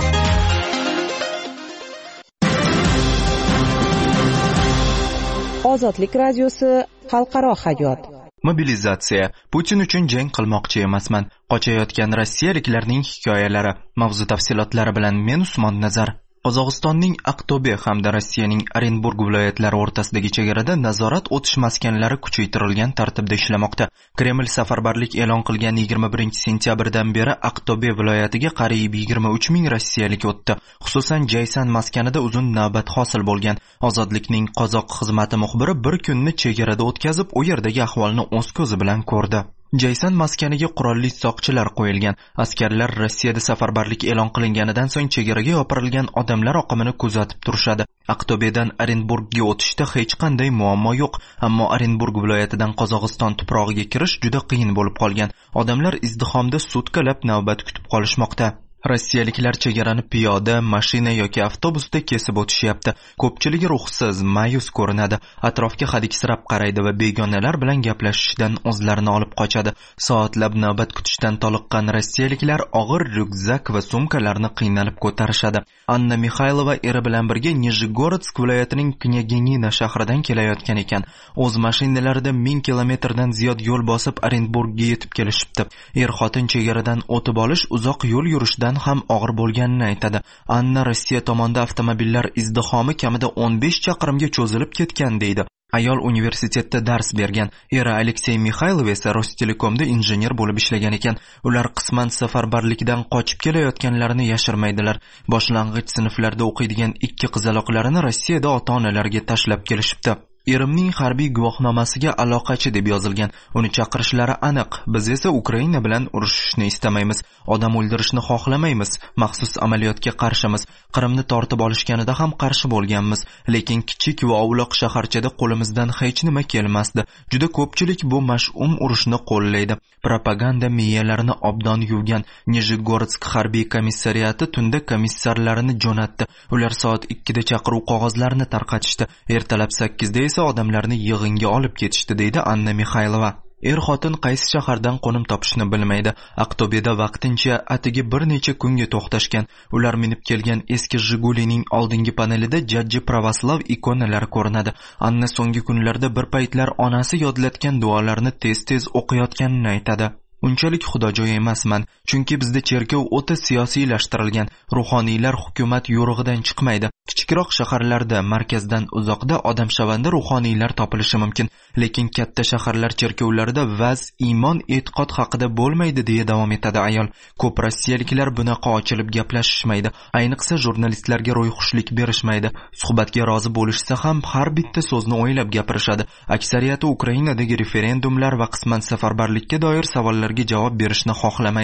Ozodlik radiosi xalqaro hayot. Mobilizatsiya. Putin uchun jang qilmoqchi emasman. Qochayotgan rossiyaliklarning hikoyalari. Mavzu tafsilotlari bilan men Usmon Nazar. Qozog'istonning Aqto'be hamda Rossiyaning Orenburg viloyatlari o'rtasidagi chegarada nazorat o'tish maskanlari kuchaytirilgan tartibda ishlamoqda. Kreml safarbarlik e'lon qilgan 21-sentyabrdan beri Aqto'be viloyatiga qariyb 23 ming rossiyalik o'tdi. Xususan Jaysan maskanida uzun navbat hosil bo'lgan. Ozodlikning qozoq xizmati muxbiri bir kunni chegarada o'tkazib, u yerdagi ahvolni o'z ko'zi bilan ko'rdi. Jaysan maskaniga qurolli soqchilar qo'yilgan. Askarlar Rossiyada safarbarlik e'lon qilinganidan so'ng chegaraga yopirilgan odamlar oqimini kuzatib turishadi. Aqto'bedan Orenburgga o'tishda hech qanday muammo yo'q, ammo Orenburg viloyatidan Qozog'iston tuprog'iga kirish juda qiyin bo'lib qolgan. Odamlar izdihomda sutkalab navbat kutib qolishmoqda. Rossiyaliklar chegarani piyoda, mashina yoki avtobusda kesib o'tishyapti. Ko'pchiligi ruhsiz, ma'yus ko'rinadi. Atrofga hadiksirab qaraydi va begonalar bilan gaplashishdan o'zlarini olib qochadi. Soatlab navbat kutishdan toliqqan rossiyaliklar og'ir ryukzak va sumkalarni qiynalib ko'tarishadi. Anna Mikhaylova eri bilan birga Nijgorodsk viloyatining Knyaginina shahridan kelayotgan ekan. O'z mashinalarida 1000 kilometrdan ziyod yo'l bosib Orenburgga yetib kelishibdi. Er-xotin chegaradan o'tib olish uzoq yo'l yurishdan ham og'ir bo'lganini aytadi. Anna Rossiya tomonidan avtomobillar izdihomi kamida 15 chaqirimga cho'zilib ketgan deydi. Ayol universitetda dars bergan. Eri Aleksey Mikhaylov esa Rostelekomda injener bo'lib ishlagan ekan. Ular qisman safarbarlikdan qochib kelayotganlarini yashirmaydilar. Boshlang'ich sinflarda o'qiydigan 2 qizaloqlarini Rossiyada ota-onalariga tashlab kelishibdi. Erimning harbiy guvohnomasiga aloqachi deb yozilgan. Uni chaqirishlari aniq. Biz esa Ukraina bilan urushishni istamaymiz. Odam o'ldirishni xohlamaymiz. Maxsus amaliyotga qarshimiz. Qrimni tortib olishganida ham qarshi bo'lganmiz. Lekin kichik va ovloq shaharchada qo'limizdan hech nima kelmasdi. Juda ko'pchilik bu mash'um urushni qo'llaydi. Propaganda miyalarini obdon yuvgan. Nijgorodsk harbiy komissariyati tunda komissarlarini jo'natdi. Ular soat 2 da chaqiruv qog'ozlarini tarqatishdi. Ertalab 8 da esa odamlarni yig'inga olib ketishdi, deydi Anna Mikhaylova. Er-xotin qaysi shahardan qo'nim topishni bilmaydi. Aqto'beda vaqtincha atigi bir necha kunga to'xtashgan. Ular minib kelgan eski Jigulining oldingi panelida jajji pravoslav ikonalari ko'rinadi. Anna so'nggi kunlarda bir paytlar onasi yodlatgan duolarni tez-tez o'qiyotganini aytadi. Unchalik xudojo'y emasman, chunki bizda cherkov o'ta siyosiylashtirilgan. Ruhoniylar hukumat yo'rig'idan chiqmaydi. Kichikroq shaharlarda, markazdan uzoqda odamshavanda ruhoniylar topilishi mumkin, lekin katta shaharlar cherkovlarida vaz, iymon, e'tiqod haqida bo'lmaydi, deya davom etadi ayol. Ko'p rossiyaliklar bunaqa ochilib gaplashishmaydi, ayniqsa jurnalistlarga ro'yxushlik berishmaydi. Suhbatga rozi bo'lishsa ham har bitta so'zni o'ylab gapirishadi. Aksariyati Ukrainadagi referendumlar va qisman safarbarlikka doir savollarga javob berishni xohlamaydi.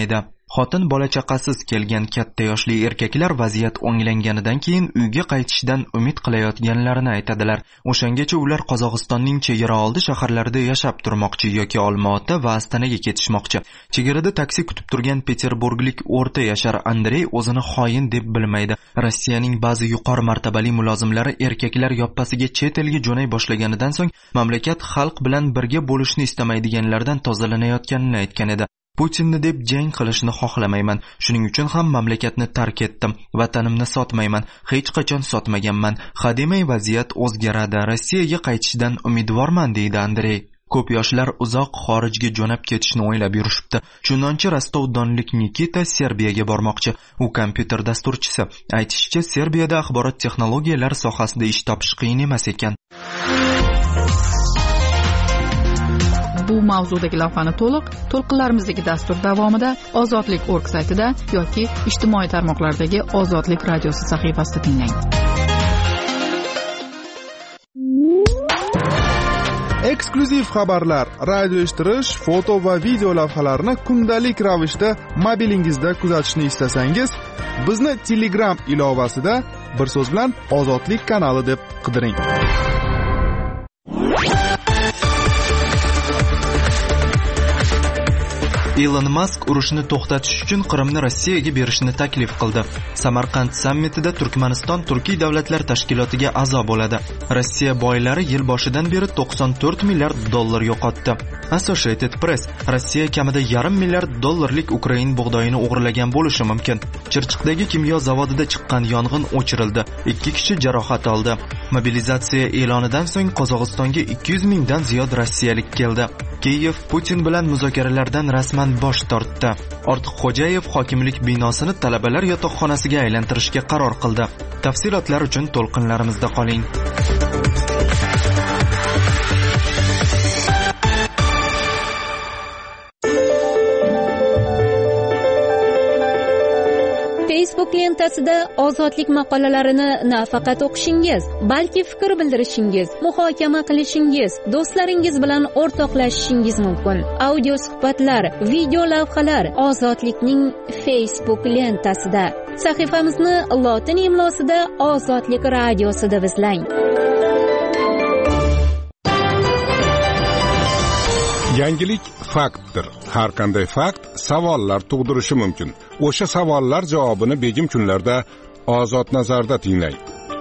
Xotin bola chaqasiz kelgan katta yoshli erkaklar vaziyat o'nglanganidan keyin uyga qaytishdan umid qilayotganlarini aytadilar. O'shangacha ular Qozog'istonning chegaraoldi shaharlarida yashab turmoqchi yoki Olmaota va Astanaga ketishmoqchi. Chegarada taksi kutib turgan Peterburglik o'rta yashar Andrey o'zini xoin deb bilmaydi. Rossiyaning ba'zi yuqori martabali mulozimlari erkaklar yoppasiga chet elga jo'nay boshlaganidan so'ng mamlakat xalq bilan birga bo'lishni istamaydiganlardan tozalanayotganini aytgan edi. Putinni deb jang qilishni xohlamayman. Shuning uchun ham mamlakatni tark etdim. Vatanimni sotmayman. Hech qachon sotmaganman. Hademay vaziyat o'zgaradi. Rossiyaga qaytishdan umidvorman deydi Andrey. Ko'p yoshlar uzoq xorijga jo'nab ketishni o'ylab yurishibdi. Chunonchi Rostov-Donlik Nikita Serbiyaga bormoqchi. U kompyuter dasturchisi. Aytishicha, Serbiyada axborot texnologiyalari sohasida ish topish qiyin emas ekan. Bu mavzudagi lavhani to'lqinlarimizdagi dastur davomida ozodlik.org saytida yoki ijtimoiy tarmoqlardagi Ozodlik radiosi sahifasida tinglang. Eksklyuziv xabarlar, radio eshittirish, foto va video lavhalarni kundalik ravishda mobilingizda kuzatishni istasangiz, bizni Telegram ilovasida bir so'z bilan Ozodlik kanali deb qidiring. Elon Musk urushni to'xtatish uchun Qrimni Rossiyaga berishni taklif qildi. Samarqand sammitida Turkmaniston Turkiy davlatlar tashkilotiga a'zo bo'ladi. Rossiya boylari yil boshidan beri 94 milliard dollar yo'qotdi. Associated Press: Rossiya kamida $0,5 milliard Ukrain bug'doyini o'g'irlagan bo'lishi mumkin. Chirchiqdagi kimyo zavodida chiqqan yong'in o'chirildi. 2 kishi jarohat oldi. Mobilizatsiya e'lonidan so'ng Qozog'istonga 200 mingdan ziyod rossiyalik keldi. Kiyev Putin bilan muzokaralardan rasman bosh tortdi. Ortiqxo'jayev hokimlik binosini talabalar yotoqxonasiga aylantirishga qaror qildi. Tafsilotlar uchun to'lqinlarimizda qoling. Facebook lentasida ozodlik maqolalarini nafaqat o'qishingiz, balki fikr bildirishingiz, muhokama qilishingiz, do'stlaringiz bilan o'rtoqlashishingiz mumkin. Audio suhbatlar, video lavhalar Ozodlikning Facebook lentasida. Sahifamizni lotin imlosida Ozodlik radiosida izlang. Yangilik faktdir. Har qanday fakt savollar tug'dirishi mumkin. O'sha savollar javobini begim kunlarda Ozod nazarda tinglang.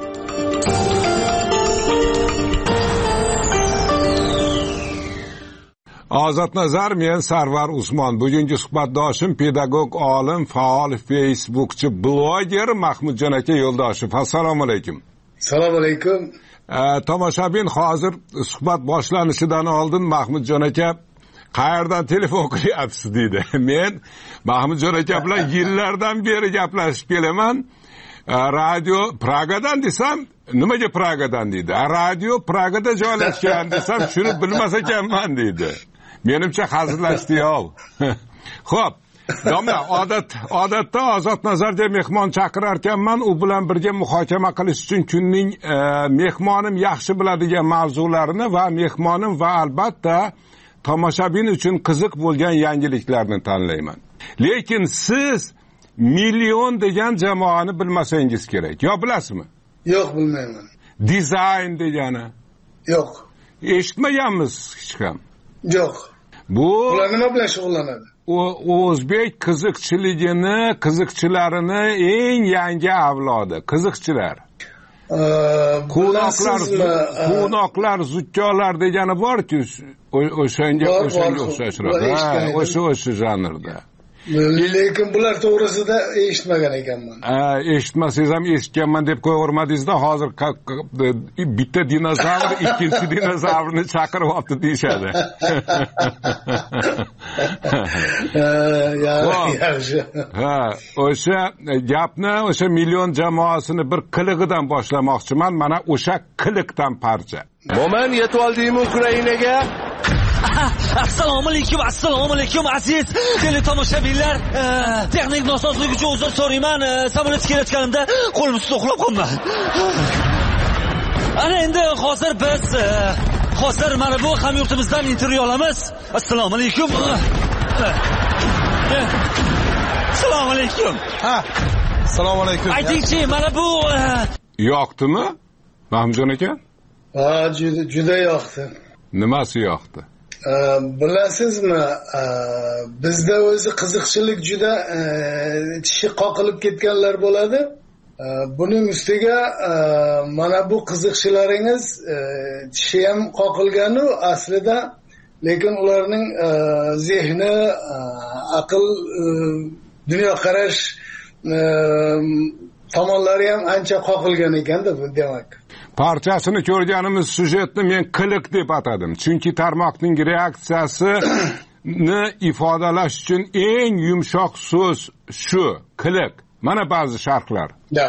Ozod nazar, men Sarvar Usmon. Bugungi suhbatdoshim pedagog, olim, faol, Facebookchi, bloger Mahmudjon aka Yo'ldoshev. Assalomu alaykum. Assalomu alaykum. Tomoshabin hozir suhbat boshlanishidan oldin Mahmudjon aka qayerdan telefon qilyapsiz dedi. Men Mahmudjon aka bilan yillardan beri gaplashib kelaman. Radio Pragadan desam, nimaga Pragadan dedi. Radio Pragada joylashgan desam, shuni bilmas ekanman dedi. Menimcha hazillashdi-yo'q. Xo'p, domla, odatda Ozod nazarga mehmon chaqirar ekanman, u bilan birga muhokama qilish uchun kunning mehmonim yaxshi biladigan mavzularini va mehmonim va albatta tomoshabin uchun qiziq bo'lgan yangiliklarni tanlayman. Lekin siz million degan jamoani bilmasangiz kerak. Yo bilasizmi? Yo'q, bilmayman. Dizayn degani? Yo'q. Eshitmaganmiz hech ham? Yo'q. Ular nima bilan shug'ullanadi? O'zbek qiziqchilarini eng yangi avlodi, qiziqchilar. Quvnoqlar, zukkolar degani bor-ku, o'shanga o'xshashroq. O'sha janrda. Lekin bular to'g'risida eshitmagan ekanman. Eshitmasangiz ham eshitganman deb qo'yavermadingiz-da, hozir bitta dinozavr ikkinchi dinozavrni chaqirib olibdi deyshadi. Yaxshi. O'sha gapni, o'sha million jamoasini bir qilig'idan boshlamoqchiman. Mana o'sha qiliqdan parcha. Mo'min yetib oldingmi Ukrainaga? Assalomu alaykum aziz teletomoshabinlar. Texnik nosozlik uchun uzr so'rayman. Samolyot kelayotganimda qo'lim ustida uxlab qolman. Ana endi hozir mana bu hamyurtimizdan intervyu olamiz. Assalomu alaykum. Assalomu alaykum. Ha. Assalomu alaykum. Aytingchi, mana bu yoqdimi Mahmudjon aka? Ha, juda yoqdi. Nimasi yoqdi? Bilasizmi, bizda o'zi qiziqchilik juda tishi qoqilib ketganlar bo'ladi. Buning ustiga mana bu qiziqchilaringiz tishi ham qoqilganu aslida, lekin ularning zehni, aql, dunyoqarash tomonlari ham ancha qoqilgan ekanda bu demak. Parchasini ko'rganimiz sujetni men qiliq deb atadim. Chunki tarmoqning reaksiyasini ifodalash uchun eng yumshoq so'z shu, qiliq. Mana ba'zi sharhlar. Da.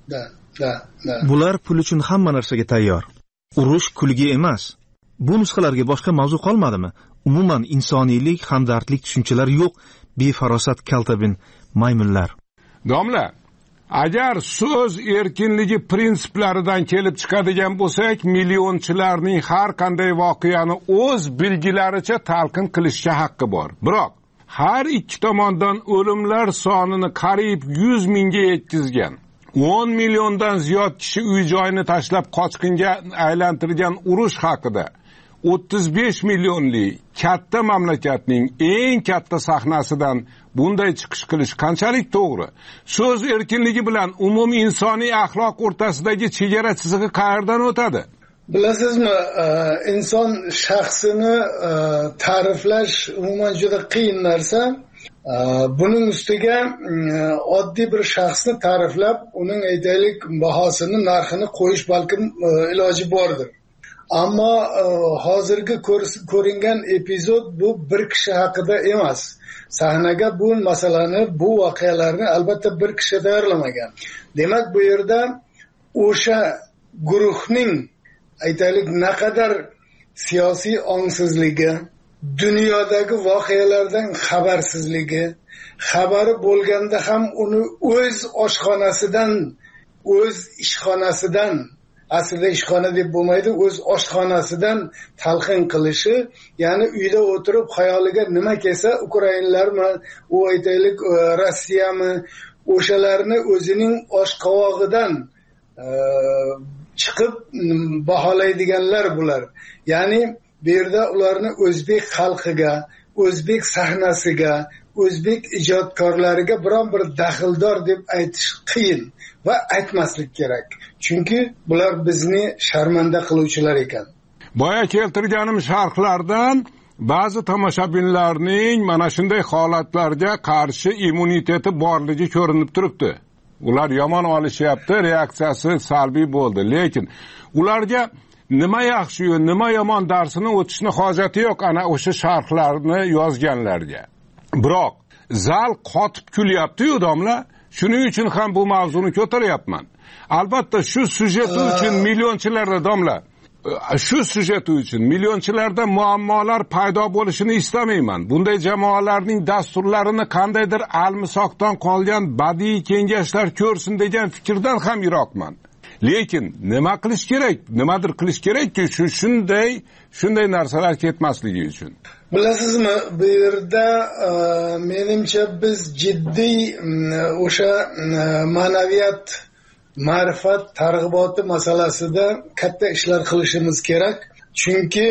Bular pul uchun hamma narsaga tayyor. Urush kulgi emas. Bu nusxalarga boshqa mavzu qolmadimi? Umuman insoniylik, hamdardlik tushunchalar yo'q, befarosat kaltabin maymunlar. Domla, agar so'z erkinligi prinsiplaridan kelib chiqadigan bo'lsak, millionchilarning har qanday voqeani o'z bilgilaricha talqin qilishga haqqi bor. Biroq har ikki tomondan o'limlar sonini qariyb 100 mingga yetkazgan, 10 milliondan ziyod kishi uy-joyini tashlab qochqinga aylantirgan urush haqida 35 millionli katta mamlakatning eng katta sahnasidan bunday chiqish qilish qanchalik to'g'ri? So'z erkinligi bilan umumiy insoniy axloq o'rtasidagi chegara chizig'i qayerdan o'tadi? Bilasizmi, inson shaxsini ta'riflash umuman juda qiyin narsa. Buning ustiga oddiy bir shaxsni ta'riflab, uning aytaylik bahosini, narxini qo'yish balkim iloji bordir. Ammo hozirgi ko'ringan epizod bu bir kishi haqida emas. Sahnaga bu masalani, bu voqealarni albatta bir kishi tayyorlamagan. Demak, bu yerda o'sha guruhning aytaylik naqadar siyosiy ongsizligi, dunyodagi voqealardan xabarsizligi, xabari bo'lganda ham uni o'z oshxonasidan, o'z ishxonasidan, aslida ishxona deb bo'lmaydi, o'z oshxonasidan talqin qilishi, ya'ni uyda o'tirib xayoliga nima kelsa, Ukrainalarmi, u aytaylik Rossiyami, o'shalarni o'zining oshqovog'idan chiqib baholaydiganlar bular. Ya'ni bu yerda ularni o'zbek xalqiga, o'zbek sahnasiga, o'zbek ijodkorlariga biron bir daxldor deb aytish qiyin va aytmaslik kerak. Chunki bular bizni sharmanda qiluvchilar ekan. Boya keltirganim sharhlardan ba'zi tomoshabinlarning mana shunday holatlarga qarshi immuniteti borligi ko'rinib turibdi. Ular yomon olishyapti, reaksiyasi salbiy bo'ldi. Lekin ularga nima yaxshi, nima yomon darsini o'tishni hojati yo'q ana o'sha sharhlarni yozganlarga. Biroq zal qotib kulyapti-yu domla, shuning uchun ham bu mavzuni ko'taryapman. Albatta shu sujeti uchun millionchilarda domla, shu sujeti uchun millionchilarda muammolar paydo bo'lishini istamayman. Bunday jamoalarning dasturlarini qandaydir almisoqdan qolgan badiiy kengashlar ko'rsin degan fikrdan ham yiroqman. Lekin nima qilish kerak? Nimadir qilish kerakki, shunday narsalar ketmasligi uchun. Bilasizmi, bu yerda menimcha biz jiddiy o'sha ma'naviyat, ma'rifat targ'iboti masalasida katta ishlar qilishimiz kerak. Chunki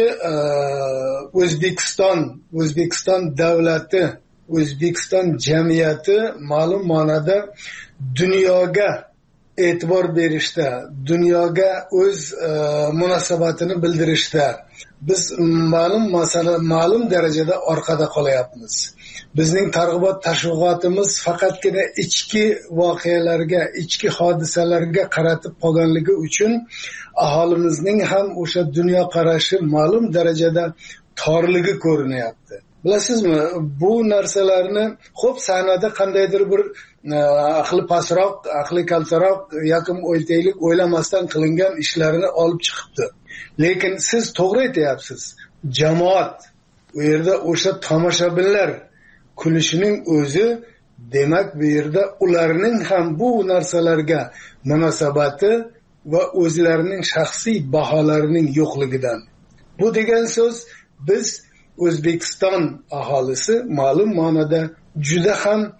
O'zbekiston davlati, O'zbekiston jamiyati ma'lum ma'noda dunyoga e'tibor berishda, dunyoga o'z munosabatini bildirishda biz ma'lum darajada orqada qolyapmiz. Bizning targ'ibot tashviqotimiz faqatgina ichki voqealarga, ichki hodisalarga qaratib qolganligi uchun aholimizning ham o'sha dunyo qarashi ma'lum darajada torligi ko'rinyapti. Bilasizmi, bu narsalarni xo'p sahnada qandaydir bir aqli pastroq, aqli kaltaroq, yaqin o'ytaylik o'ylamasdan qilingan ishlarini olib chiqibdi. Lekin siz to'g'ri aytyapsiz. Jamoat, u yerda o'sha tomoshabinlar kulishining o'zi, demak bu yerda ularning ham bu narsalarga munosabati va o'zlarining shaxsiy baholarining yo'qligidan. Bu degan so'z, biz O'zbekiston aholisi ma'lum ma'noda juda ham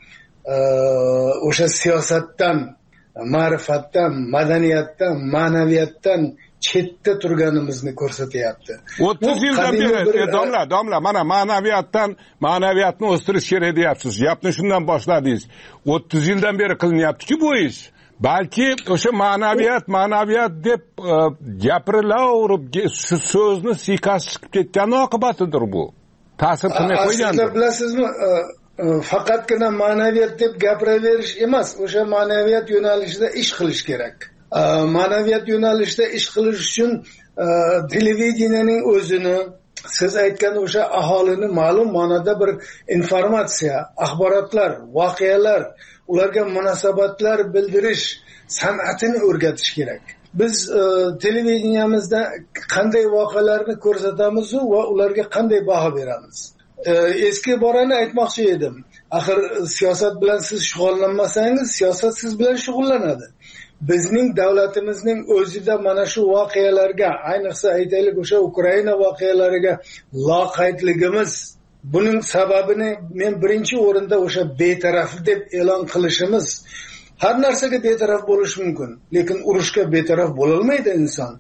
o'sha siyosatdan, ma'rifatdan, madaniyatdan, ma'naviyatdan chetda turganimizni ko'rsatyapti. 30 yildan beri domla mana ma'naviyatni o'stirish kerak deyapsiz. Gapni shundan boshladingiz. 30 yildan beri qilinyapti-ku bu ish. Balki o'sha ma'naviyat deb gapirilaverib shu so'zni siykasi chiqib ketgan oqibatidir bu. Ta'sir qilmay qo'ygandir. Sizlar bilasizmi, faqatgina ma'naviyat deb gapiraverish emas, o'sha ma'naviyat yo'nalishida ish qilish kerak. Ma'naviyat yo'nalishida ish qilish uchun televideniyaning o'zini, siz aytgan o'sha aholini ma'lum ma'noda bir informatsiya, axborotlar, voqealar, ularga munosabatlar bildirish san'atini o'rgatish kerak. Biz televideniyamizda qanday voqealarni ko'rsatamiz va ularga qanday baho beramiz? Eski borani aytmoqchi edim. Axir siyosat bilan siz shug'ullanmasangiz, siyosat siz bilan shug'ullanadi. Bizning davlatimizning o'zida mana shu voqealarga, ayniqsa aytaylik o'sha Ukraina voqealariga loqaydligimiz, buning sababini men birinchi o'rinda o'sha betaraf deb e'lon qilishimiz. Har narsaga betaraf bo'lish mumkin, lekin urushga betaraf bo'lolmaydi inson.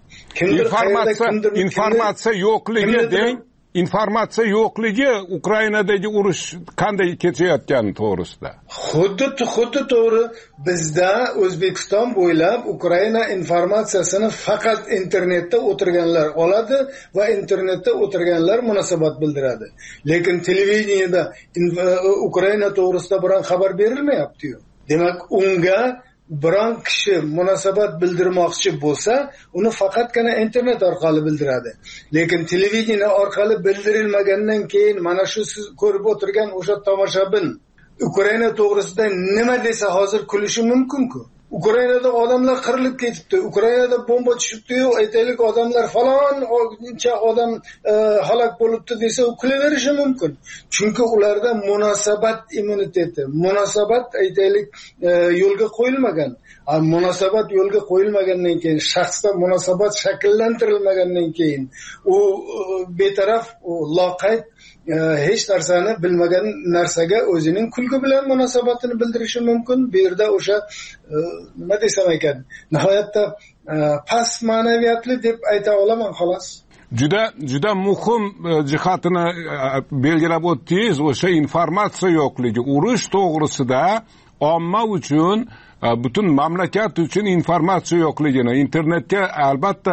Informatsiya yo'qligi deng. Informatsiya yo'qligi Ukrainadagi urush qanday kechayotgani to'g'risida. Xuddi to'g'ri. Bizda O'zbekiston bo'ylab Ukraina informatsiyasini faqat internetda o'tirganlar oladi va internetda o'tirganlar munosabat bildiradi. Lekin televideniyada Ukraina to'g'risida biron xabar berilmayapti-yu. Demak, unga biron kishi munosabat bildirmoqchi bo'lsa, uni faqatgina internet orqali bildiradi. Lekin televideniya orqali bildirilmagandan keyin mana shu siz ko'rib o'tirgan o'sha tomoshabin Ukraina to'g'risida nima desa hozir kulishi mumkin-ku. Ukrainada odamlar qirilib ketibdi. Ukrainada bomba tushibdi-yu, aytaylik odamlar faloncha odam halok bo'libdi desa, u kulaverishi mumkin. Chunki ularda munosabat immuniteti, munosabat aytaylik yo'lga qo'yilmagan. Munosabat yo'lga qo'yilmagandan keyin, shaxsda munosabat shakllantirilmagandan keyin u betaraf, u loqayd, hech narsani bilmagan narsaga o'zining kulgi bilan munosabatini bildirishi mumkin. Bu yerda o'sha nima desam ekan, nihoyatda past ma'naviyatli deb ayta olaman xolos. Juda muhim jihatini belgilab o'tdingiz, o'sha informatsiya yo'qligi, urush to'g'risida omma uchun, butun mamlakat uchun informatsiya yo'qligini. Internetga albatta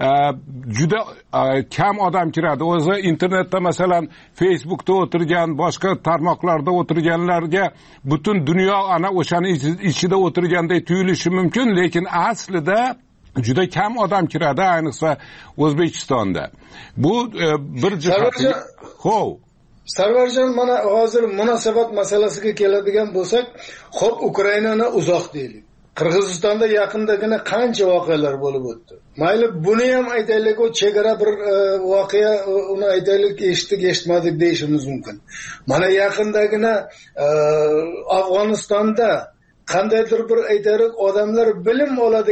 juda kam odam kiradi. O'zi internetda masalan Facebookda o'tirgan, boshqa tarmoqlarda o'tirganlarga butun dunyo ana o'shani ichida o'tirganday tuyulishi mumkin, lekin aslida juda kam odam kiradi, ayniqsa O'zbekistonda. Bu bir jihat. Xo'p. Sarvarjon, mana hozir munosabat masalasiga keladigan bo'lsak, xo'p, Ukrainani uzoq deylik. Qirg'izistonda yaqindagina qancha voqealar bo'lib o'tdi. Mayli, buni ham aytaylik, o chegara bir voqea, uni aytaylik eshitdik-eshitmadik deyishimiz mumkin. Mana yaqindagina Afg'onistonda qandaydir bir aytaylik odamlar bilim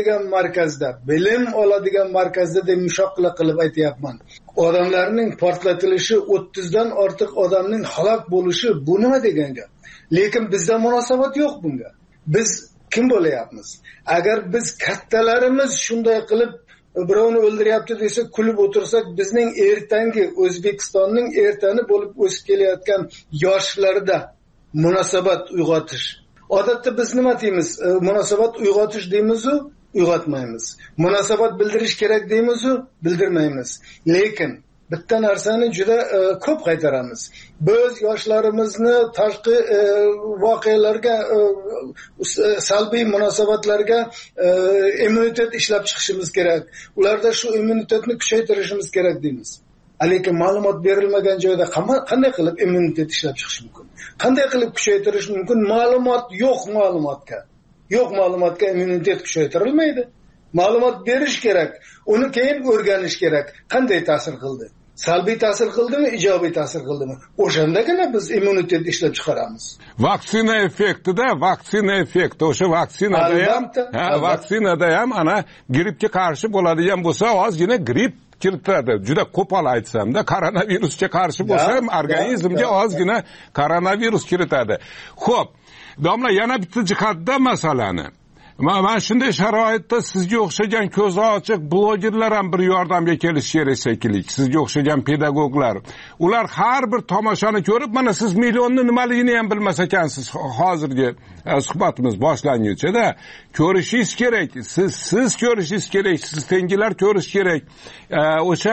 oladigan markazda deb mushoqla qilib aytayapman. Odamlarning portlatilishi, 30 dan ortiq odamning halok bo'lishi, bu nima degan gap? Lekin bizda munosabat yo'q bunga. Biz kim bo'layapmiz? Agar biz kattalarimiz shunday qilib birovni o'ldiryapti desa kulib o'tirsak, bizning ertangi O'zbekistonning ertani bo'lib o'sib kelayotgan yoshlarda munosabat uyg'otish. Odatda biz nima deymiz? Munosabat uyg'otish deymiz-u, uyg'otmaymiz. Munosabat bildirish kerak deymiz-u, bildirmaymiz. Lekin bitta narsani juda ko'p qaytaramiz. Biz yoshlarimizni tashqi voqealarga, salbiy munosabatlarga immunitet ishlab chiqishimiz kerak. Ularda shu immunitetni kuchaytirishimiz kerak deymiz. Lekin ma'lumot berilmagan joyda qanday qilib immunitet ishlab chiqish mumkin? Qanday qilib kuchaytirish mumkin? Ma'lumot yo'q ma'lumotga. Yo'q ma'lumotga immunitet kuchaytirilmaydi. Ma'lumot berish kerak, uni keyin o'rganish kerak. Qanday ta'sir qildi? Salbiy ta'sir qildimi, ijobiy ta'sir qildimi? O'shandagina biz immunitet ishlab chiqaramiz. Vaksina effekti, o'sha vaksinada ham ana grippga qarshi bo'ladigan bo'lsa, ozgina gripp kiritadi. Juda qo'pol aytsamda, koronavirusga qarshi bo'lsa ham organizmga ozgina koronavirus kiritadi. Xo'p, domla yana bitta jihatda masalani. Mana shunday sharoitda sizga o'xshagan ko'zi ochiq blogerlar ham bir yordamga kelishi kerak shekilli. Sizga o'xshagan pedagoglar. Ular har bir tomoshani ko'rib, mana siz millionni nimaligini ham bilmas ekansiz hozirgi suhbatimiz boshlanguncha-da. Ko'rishingiz kerak. Siz ko'rishingiz kerak, siz tengilar ko'rish kerak. O'sha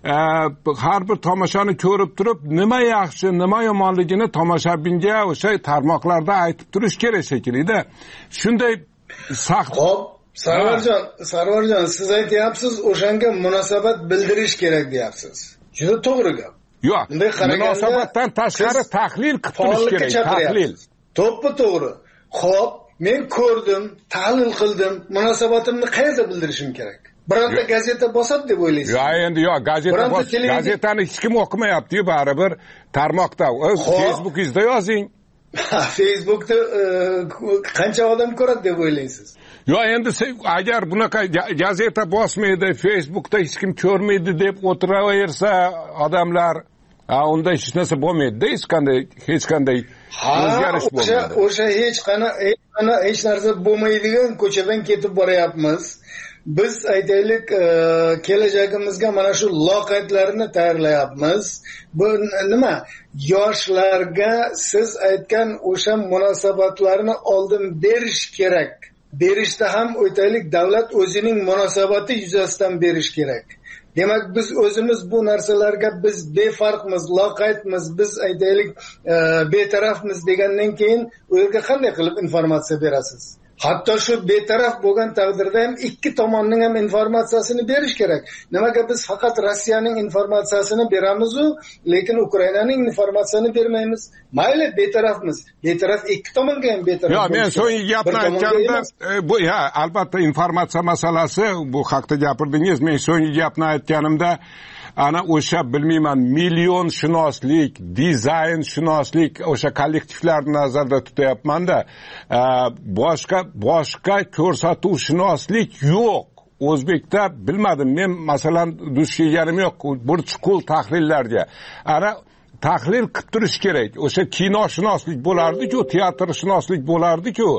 har bir tomoshani ko'rib turib, nima yaxshi, nima yomonligini tomoshabinga o'sha tarmoqlarda aytib turish kerak shekilli-da. Shunday Xo'p, Sarvarjon, siz aytyapsiz, o'shanga munosabat bildirish kerak deyapsiz. Juda to'g'ri gap. Yo'q, munosabatdan tashqari tahlil qilib turish kerak, tahlil. To'g'ri. Xo'p, men ko'rdim, tahlil qildim, munosabatimni qayerda bildirishim kerak? Bironta gazeta bosadi deb o'ylaysiz? Yo'q, gazetani hech kim o'qimayapti-yu, baribir tarmoqda, Facebookingizda yozing. Facebookda qancha odam ko'radi deb o'ylaysiz? Yo'q, endi agar bunaqa gazeta bosmaydi, Facebookda hech kim ko'rmaydi deb o'tiraversa odamlar, unda hech narsa bo'lmaydi-da, hech qanday o'zgarish bo'lmaydi. O'sha hech narsa bo'lmaydigan ko'chadan ketib boryapmiz. Biz aytaylik, kelajagimizga mana shu loqaydlarni tayyorlayapmiz. Bu nima? Yoshlarga siz aytgan o'sha munosabatlarni oldin berish kerak. Berishda ham aytaylik, davlat o'zining munosabati yuzasidan berish kerak. Demak, biz o'zimiz bu narsalarga biz befarqmiz, loqaydmiz, biz aytaylik, betarafmiz degandan keyin ularga qanday qilib informatsiya berasiz? Hatto shu betaraf bo'lgan taqdirda ham ikki tomonning ham informatsiyasini berish kerak. Nimaga biz faqat Rossiyaning informatsiyasini beramiz-u, lekin Ukrainaning informatsiyasini bermaymiz? Mayli, betarafmiz. Betaraf ikki tomonga ham betaraf. Yo'q, men so'nggi gapni aytganimda, bu albatta informatsiya masalasi, bu haqda gapirdingiz. Men so'nggi gapni aytganimda ana o'sha bilmayman millionshunoslik, dizaynshunoslik o'sha kollektivlarni nazarda tutyapman-da. Boshqa ko'rsatuvshunoslik yo'q. O'zbekda bilmadim, men masalan duch kelganim yo'q bir chuqur tahlillarga. Ana tahlil qilib turish kerak. O'sha kinoshunoslik bo'lardi-ku, teatrshunoslik bo'lardi-ku.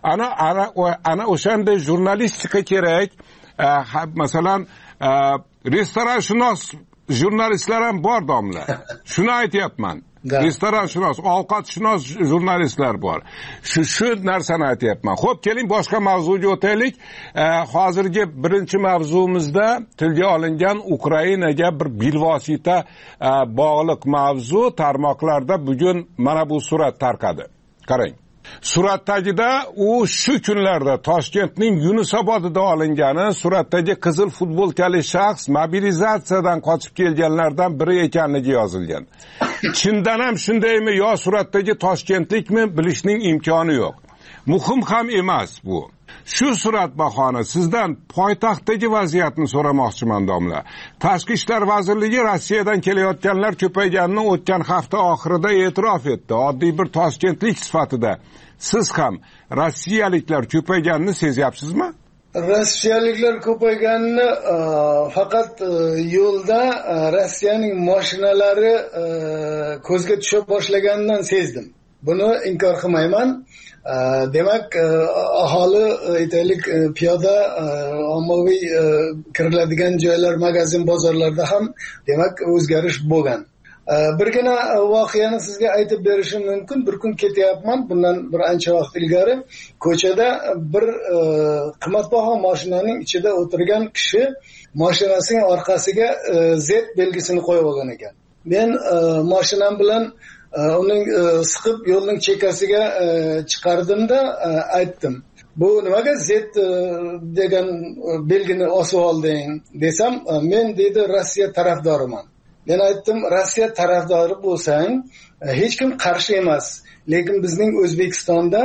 Ana o'shanday jurnalistika kerak. Masalan, restoranshunos jurnalistlar ham bor, domla. Shuni aytyapman. Restoranshunos, ovqatshunos jurnalistlar bor. Shu narsani aytyapman. Xo'p, keling boshqa mavzuga o'taylik. Hozirgi birinchi mavzumizda tilga olingan Ukrainaga bir bilvosita bog'liq mavzu tarmoqlarda bugun mana bu surat tarqadi. Qarang. Suratdagida u shu kunlarda Toshkentning Yunusobodida olingani, suratdagi qizil futbolkali shaxs mobilizatsiyadan qochib kelganlardan biri ekanligi yozilgan. Chindan ham shundaymi yo suratdagi toshkentlikmi bilishning imkoni yo'q. Muhim ham emas bu. Shu surat bahona sizdan poytaxtdagi vaziyatni so'ramoqchiman, domla. Tashqi ishlar vazirligi Rossiyadan kelayotganlar ko'payganini o'tgan hafta oxirida e'tirof etdi. Oddiy bir toshkentlik sifatida siz ham rossiyaliklar ko'payganini sezyapsizmi? Rossiyaliklar ko'payganini faqat yo'lda Rossiyaning mashinalari ko'zga tusha boshlaganidan sezdim. Buni inkor qilmayman. Demak, aholi aytaylik piyoda ommaviy kiriladigan joylar, magazin, bozorlarda ham demak o'zgarish bo'lgan. Birgina voqeani sizga aytib berishim mumkin. Bir kun ketyapman, bundan bir ancha vaqt ilgari ko'chada bir qimmatbaho mashinaning ichida o'tirgan kishi mashinasining orqasiga Z belgisini qo'yib olgan ekan. Men mashinam bilan uning siqib yo'lning chekkasiga chiqardimda aytdim. Bu nimaga Z degan belgini osib olding desam, men dedi Rossiya tarafdoriman. Men aytdim, Rossiya tarafdori bo'lsang, hech kim qarshi emas. Lekin bizning O'zbekistonda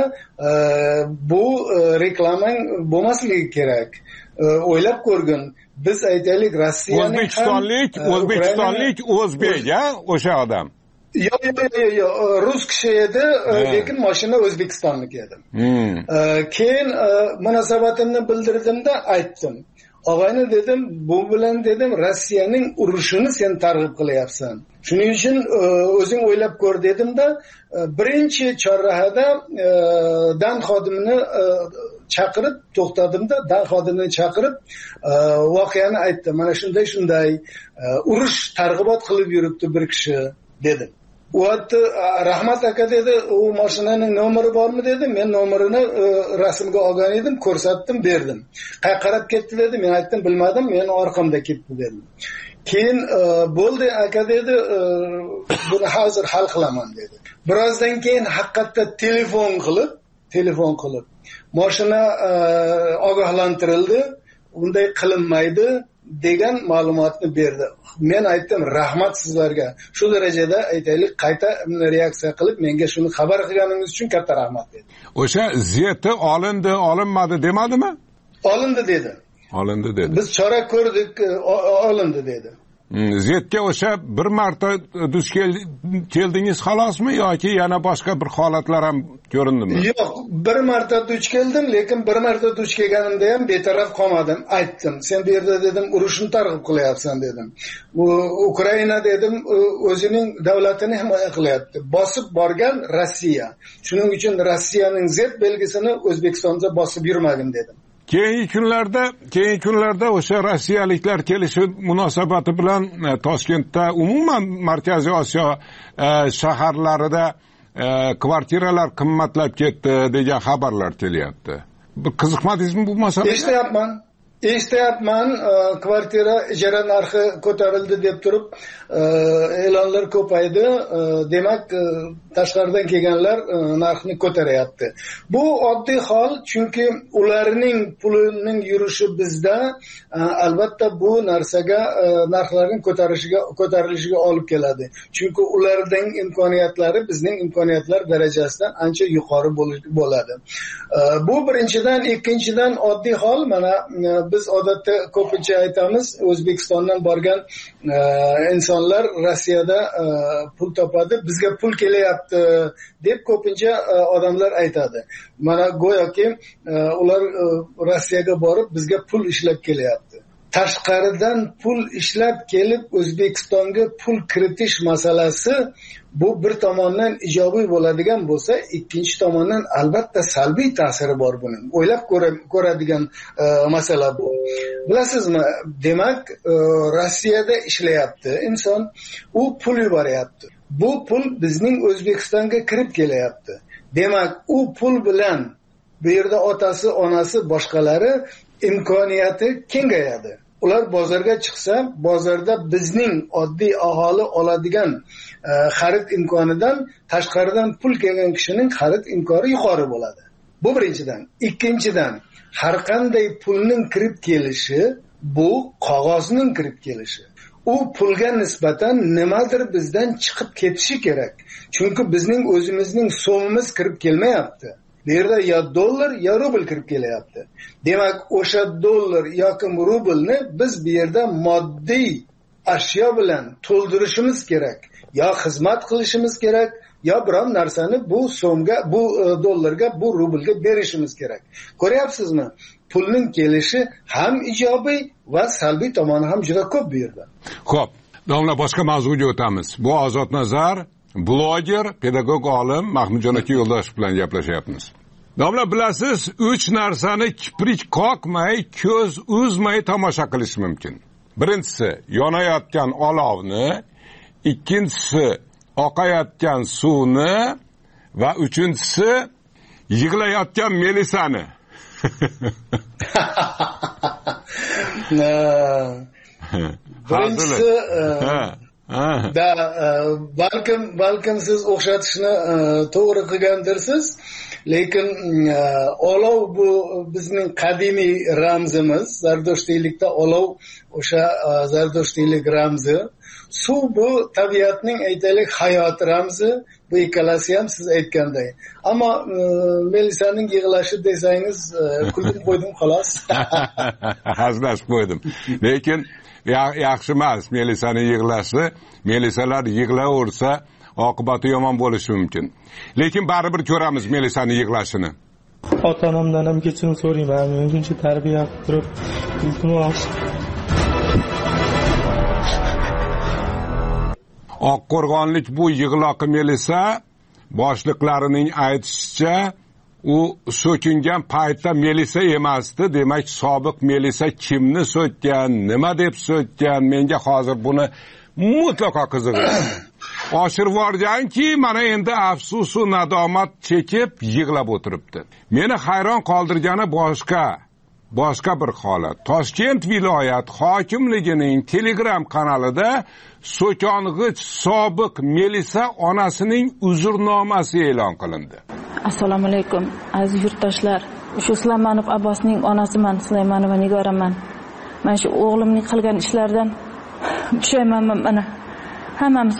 bu reklamang bo'lmasligi kerak. O'ylab ko'rgin. Biz aytaylik Rossiyaning O'zbekistonlik o'zbek, o'sha odam. Yo'q, rus kishi edi, lekin mashina O'zbekistonniki edi. Keyin munosabatimni bildirdimda aytdim. og'ayni dedim, bu bilan dedim Rossiyaning urushini sen targ'ib qilyapsan. Shuning uchun o'zing o'ylab ko'r dedimda, birinchi chorrahada dan xodimini chaqirib to'xtadimda, dan xodimini chaqirib voqeani aytdim. Mana shunday urush targ'ibot qilib yuribdi bir kishi dedim. U aytdi, rahmat aka dedi, u mashinaning nomeri bormi dedi. Men nomerini rasmga olgan edim, ko'rsatdim, berdim. Qayerga qarab ketdi dedi. Men aytdim, bilmadim, men orqamda ketdi dedim. Keyin bo'ldi aka dedi, buni hozir hal qilaman dedi. Birozdan keyin haqiqatda telefon qilib mashina ogohlantirildi, unday qilinmaydi degan ma'lumotni berdi. Men aytdim, rahmat sizlarga. Shu darajada aytaylik, qayta reaksiya qilib menga shuni xabar qilganingiz uchun katta rahmat dedi. O'sha ziyati olindi, olinmadi demadimi? Olindi dedi. Olindi dedi. Biz chora ko'rdik, olindi dedi. Ziyatga o'sha bir marta duch keldingiz xalosmi yoki yana boshqa bir holatlar ham ko'rindimi? Yo'q, bir marta duch keldim, lekin bir marta duch kelganimda ham betaraf qolmadim. Aytdim, sen bu yerda dedim urushni targ'ib qilyapsan dedim. Ukraina dedim o'zining davlatini himoya qilyapti. Bosib borgan Rossiya. Shuning uchun Rossiyaning Z belgisini O'zbekistonga bosib yurmagin dedim. Keyingi kunlarda o'sha rossiyaliklar kelishi munosabati bilan Toshkentda umuman Markaziy Osiyo shaharlarida kvartiralar qimmatlab ketdi degan xabarlar kelyapti. Qiziqmadingizmi bu masalaga? Eshityapman, kvartira ijara narxi ko'tarildi deb turib e'lonlar ko'paydi. Demak, tashqaridan kelganlar narxni ko'taryapti. Bu oddiy hol, chunki ularning pulining yurishi bizda albatta bu narsaga narxlarning ko'tarilishiga olib keladi. Chunki ularning imkoniyatlari bizning imkoniyatlar darajasidan ancha yuqori bo'ladi. Bu birinchidan, ikkinchidan oddiy hol, mana biz odatda ko'pincha aytamiz, O'zbekistondan borgan insonlar Rossiyada pul topadi, bizga pul kelyapti deb ko'pincha odamlar aytadi. Mana go'yoki ular Rossiyaga borib bizga pul ishlab kelyapti. Tashqaridan pul ishlab kelib O'zbekistonga pul kiritish masalasi bu bir tomondan ijobiy bo'ladigan bo'lsa, ikkinchi tomondan albatta salbiy ta'siri bor buning. O'ylab ko'radigan masala bu. Bilasizmi, demak, Rossiyada ishlayapti inson, u pul yuboryapti. Bu pul bizning O'zbekistonga kirib kelyapti. Demak, u pul bilan bu yerda otasi, onasi, boshqalari imkoniyati kengayadi. Ular bozorga chiqsa, bozorda bizning oddiy aholi oladigan xarid imkonidan tashqaridan pul kelgan kishining xarid imkoni yuqori bo'ladi. Bu birinchidan. Ikkinchidan, har qanday pulning kirib kelishi bu qog'ozning kirib kelishi. U pulga nisbatan nimadir bizdan chiqib ketishi kerak. Chunki bizning o'zimizning so'mimiz kirib kelmayapti. Bu yerda ya dollar ya rubl kirib kelyapti. Demak, o'sha dollar yoki rublni biz bu yerda moddiy ashyo bilan to'ldirishimiz kerak. Ya xizmat qilishimiz kerak, ya biron narsani bu so'mga, bu dollarga, bu rublga berishimiz kerak. Ko'ryapsizmi? Pulning kelishi ham ijobiy va salbiy tomoni ham juda ko'p bu yerda. Xo'p, domla boshqa mavzuga o'tamiz. Bu Ozod Nazar, bloger, pedagog olim Mahmudjon aka Yo'ldoshev bilan gaplashyapmiz. Domla, bilasiz, 3 narsani kiprik qoqmay, ko'z uzmay tomosha qilish mumkin. Birinchisi, yonayotgan olovni, ikkinchisi, oqayotgan suvni va uchinchisi, yig'layotgan Melisani. Birinchisi, balkim siz o'xshatishni to'g'ri qilgandirsiz, lekin olov bu bizning qadimiy ramzimiz. Zardoshtiylikda olov o'sha zardoshtiylik ramzi. Suv bu tabiatning aytaylik hayot ramzi. Bu ikkalasi ham siz aytganday. Ammo Melisaning yig'lashi desangiz kulib qo'ydim xolos. Hazlashib qo'ydim. Lekin yaxshi emas Melisaning yig'lashi. Melisalar yig'laversa oqibati yomon bo'lishi mumkin. Lekin baribir ko'ramiz Melisaning yig'lashini. Ota-onamdan ham kechirim so'rayman. Men shuncha tarbiya qilib turib, iltimos. Oqqo'rg'onlik bu yig'loqi Melisa boshliqlarining aytishicha, u so'kingan paytda Melisa emasdi. Demak, sobiq Melisa kimni so'kkan, nima deb so'kkan? Menga hozir buni mutlaqo qiziqadi. Oshirib yuborganki, mana endi afsus va nadomat chekib yig'lab o'tiribdi. Meni hayron qoldirgani boshqa bir holat. Toshkent viloyat hokimligining Telegram kanalida so'kong'ich sobiq Melisa onasining uzrnomasi e'lon qilindi. Assalomu alaykum aziz yurtdoshlar. Shu Suleymanov Abbosning onasiman, Suleymanova Nigoraman. Men shu o'g'limning qilgan ishlaridan pushaymonman. Mana hammamiz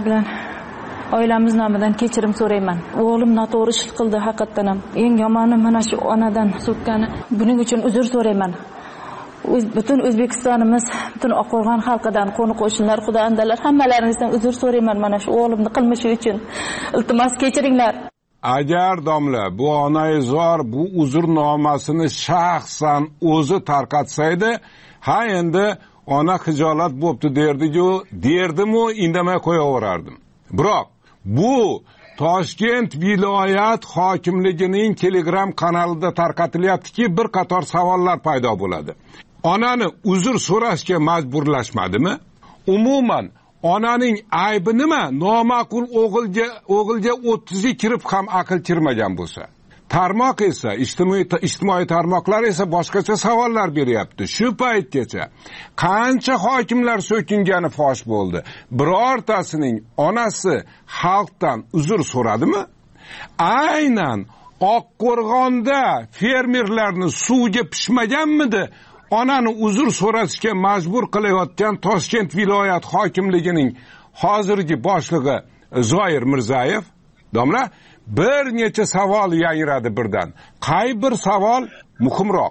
oilamiz nomidan kechirim so'rayman. O'g'lim noto'g'ri ish qildi haqiqatan ham. Eng yomoni mana shu onadan so'kkani. Buning uchun uzr so'rayman. Butun O'zbekistonimiz, butun Oqqo'rg'on xalqidan, qo'ni-qo'shnilar, xudo-andalar hammalaringizdan uzr so'rayman mana shu o'g'limning qilmishi uchun. Iltimos kechiringlar. Agar domla bu onaizor bu uzrnomasini shaxsan o'zi tarqatsaydi, ha endi ona xijolat bo'pti derdim-u, indamay qo'yaverardim. Biroq bu Toshkent viloyat hokimligining Telegram kanalida tarqatilyaptiki, bir qator savollar paydo bo'ladi. Onani uzr so'rashga majburlashmadimi? Umuman onaning aybi nima? Noma'qul o'g'ilga 30 ga kirib ham aql kirmagan bo'lsa. Tarmoq esa, ijtimoiy tarmoqlar esa boshqacha savollar beryapti. Shu paytgacha qancha hokimlar so'kingani fosh bo'ldi. Birortasining onasi xalqdan uzr so'radimi? Aynan Oqqo'rg'onda fermerlarni suvga pishmaganmidi? Onani uzr so'rashga majbur qilayotgan Toshkent viloyat hokimligining hozirgi boshlig'i Zoir Mirzayev, domla, bir necha savol yangradi birdan. Qay bir savol muhimroq?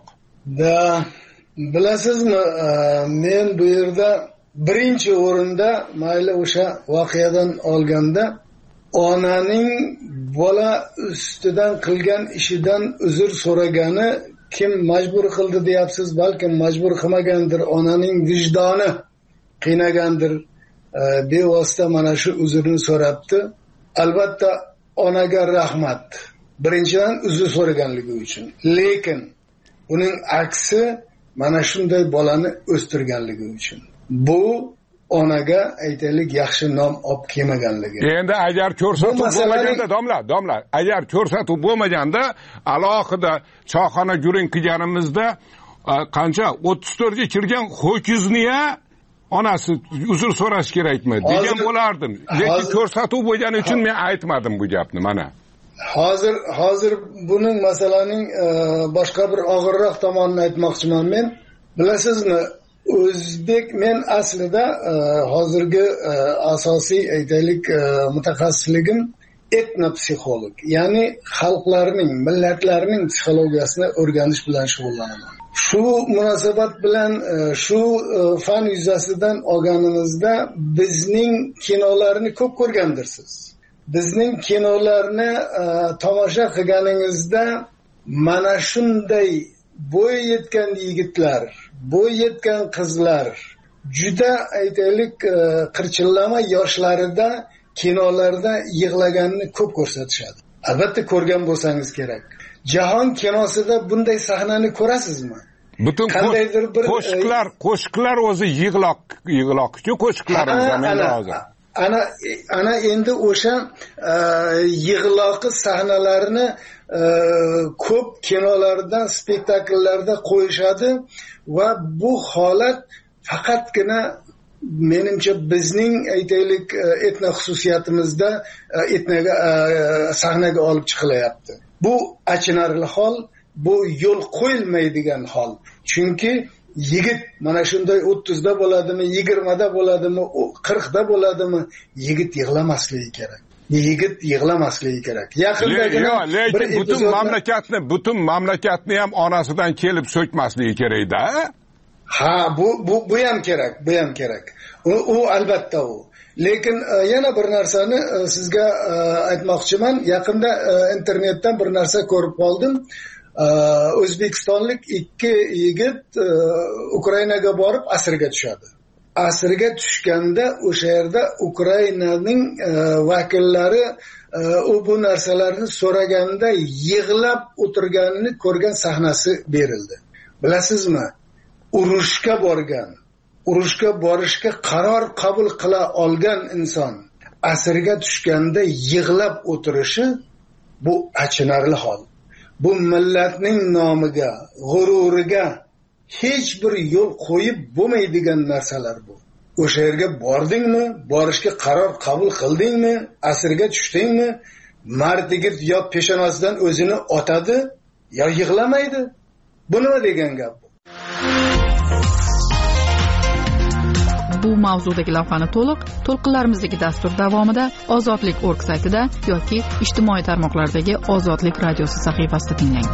Bilasizmi, men bu yerda birinchi o'rinda mayli o'sha voqeadan olganda onaning bola ustidan qilgan ishidan uzr so'ragani kim majbur qildi deyapsiz? Balkim majbur qilmagandir, onaning vijdoni qiynagandir. Bevosita mana shu uzrni so'rabdi. Albatta onaga rahmat. Birinchidan uzr so'raganligi uchun. Lekin uning aksi mana shunday bolani o'stirganligi uchun. Bu onaga aytaylik yaxshi nom olib kelmaganligi. Endi agar ko'rsatuv bo'lmaganda, domla, agar ko'rsatuv bo'lmaganda, alohida choyxona guring qilganimizda qancha 34 ga kirgan ho'kizni onasi uzr so'rash kerakmi degan bo'lardim. Lekin ko'rsatuv bo'lgani uchun men aytmadim bu gapni mana. Hozir buning masalaning boshqa bir og'irroq tomonini aytmoqchiman men. Bilasizmi, men aslida hozirgi asosiy aytaylik mutaxassisligim etnopsixolog. Ya'ni xalqlarning, millatlarning psixologiyasini o'rganish bilan shug'ullanaman. Shu munosabat bilan shu fan yuzasidan olganimizda bizning kinolarni ko'p ko'rgandirsiz. Bizning kinolarni tomosha qilganingizda mana shunday bo'y yetgan yigitlar, bo'y yetgan qizlar juda aytaylik qirchillama yoshlarida kinolarda yig'laganini ko'p ko'rsatishadi. Albatta ko'rgan bo'lsangiz kerak. Jahon kinosida bunday sahnani ko'rasizmi? Butun qo'shiqlar o'zi yig'loq-ku qo'shiqlarimiz endi hozir. Ana endi o'sha yig'loqi sahnalarni ko'p kinolarda, spektakllarda qo'yishadi va bu holat faqatgina menimcha bizning aytaylik etno xususiyatimizda sahnaga olib chiqilyapti. Bu achinarli hol, bu yo'l qo'yilmaydigan hol. Chunki yigit mana shunday 30 da bo'ladimi, 20 da bo'ladimi, 40 da bo'ladimi, yigit yig'lamasligi kerak. Yaqindagina lekin butun mamlakatni ham onasidan kelib so'kmasligi kerak-da. Ha, bu ham kerak. U albatta u. Lekin yana bir narsani sizga aytmoqchiman. Yaqinda internetdan bir narsa ko'rib qoldim. O'zbekistonlik 2 yigit Ukrainaga borib asirga tushadi. Asirga tushganda o'sha yerda Ukrainaning vakillari bu narsalarni so'raganda yig'lab o'tirganini ko'rgan sahnasi berildi. Bilasizmi? Urushga borishga qaror qabul qila olgan inson asirga tushganda yig'lab o'tirishi bu achinarli hol. Bu millatning nomiga, g'ururiga hech bir yo'l qo'yib bo'lmaydigan narsalar bu. O'sha yerga bordingmi, borishga qaror qabul qildingmi, asirga tushdingmi, mardigir yo peshonasidan o'zini otadi, yo yig'lamaydi. Bu nima degan gap bu? Bu mavzudagi lavhani to'lqinlarimizdagi dastur davomida ozodlik.org saytida yoki ijtimoiy tarmoqlardagi Ozodlik radiosi sahifasida tinglang.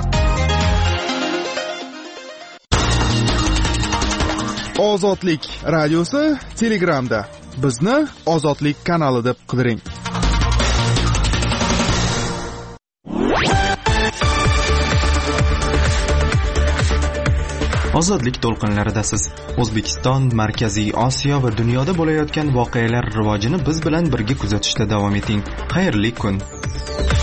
Ozodlik radiosi Telegramda. Bizni Ozodlik kanali deb qidiring. Ozodlik to'lqinlaridasiz. O'zbekiston, Markaziy Osiyo va dunyoda bo'layotgan voqealar rivojini biz bilan birga kuzatishda davom eting. Xayrli kun.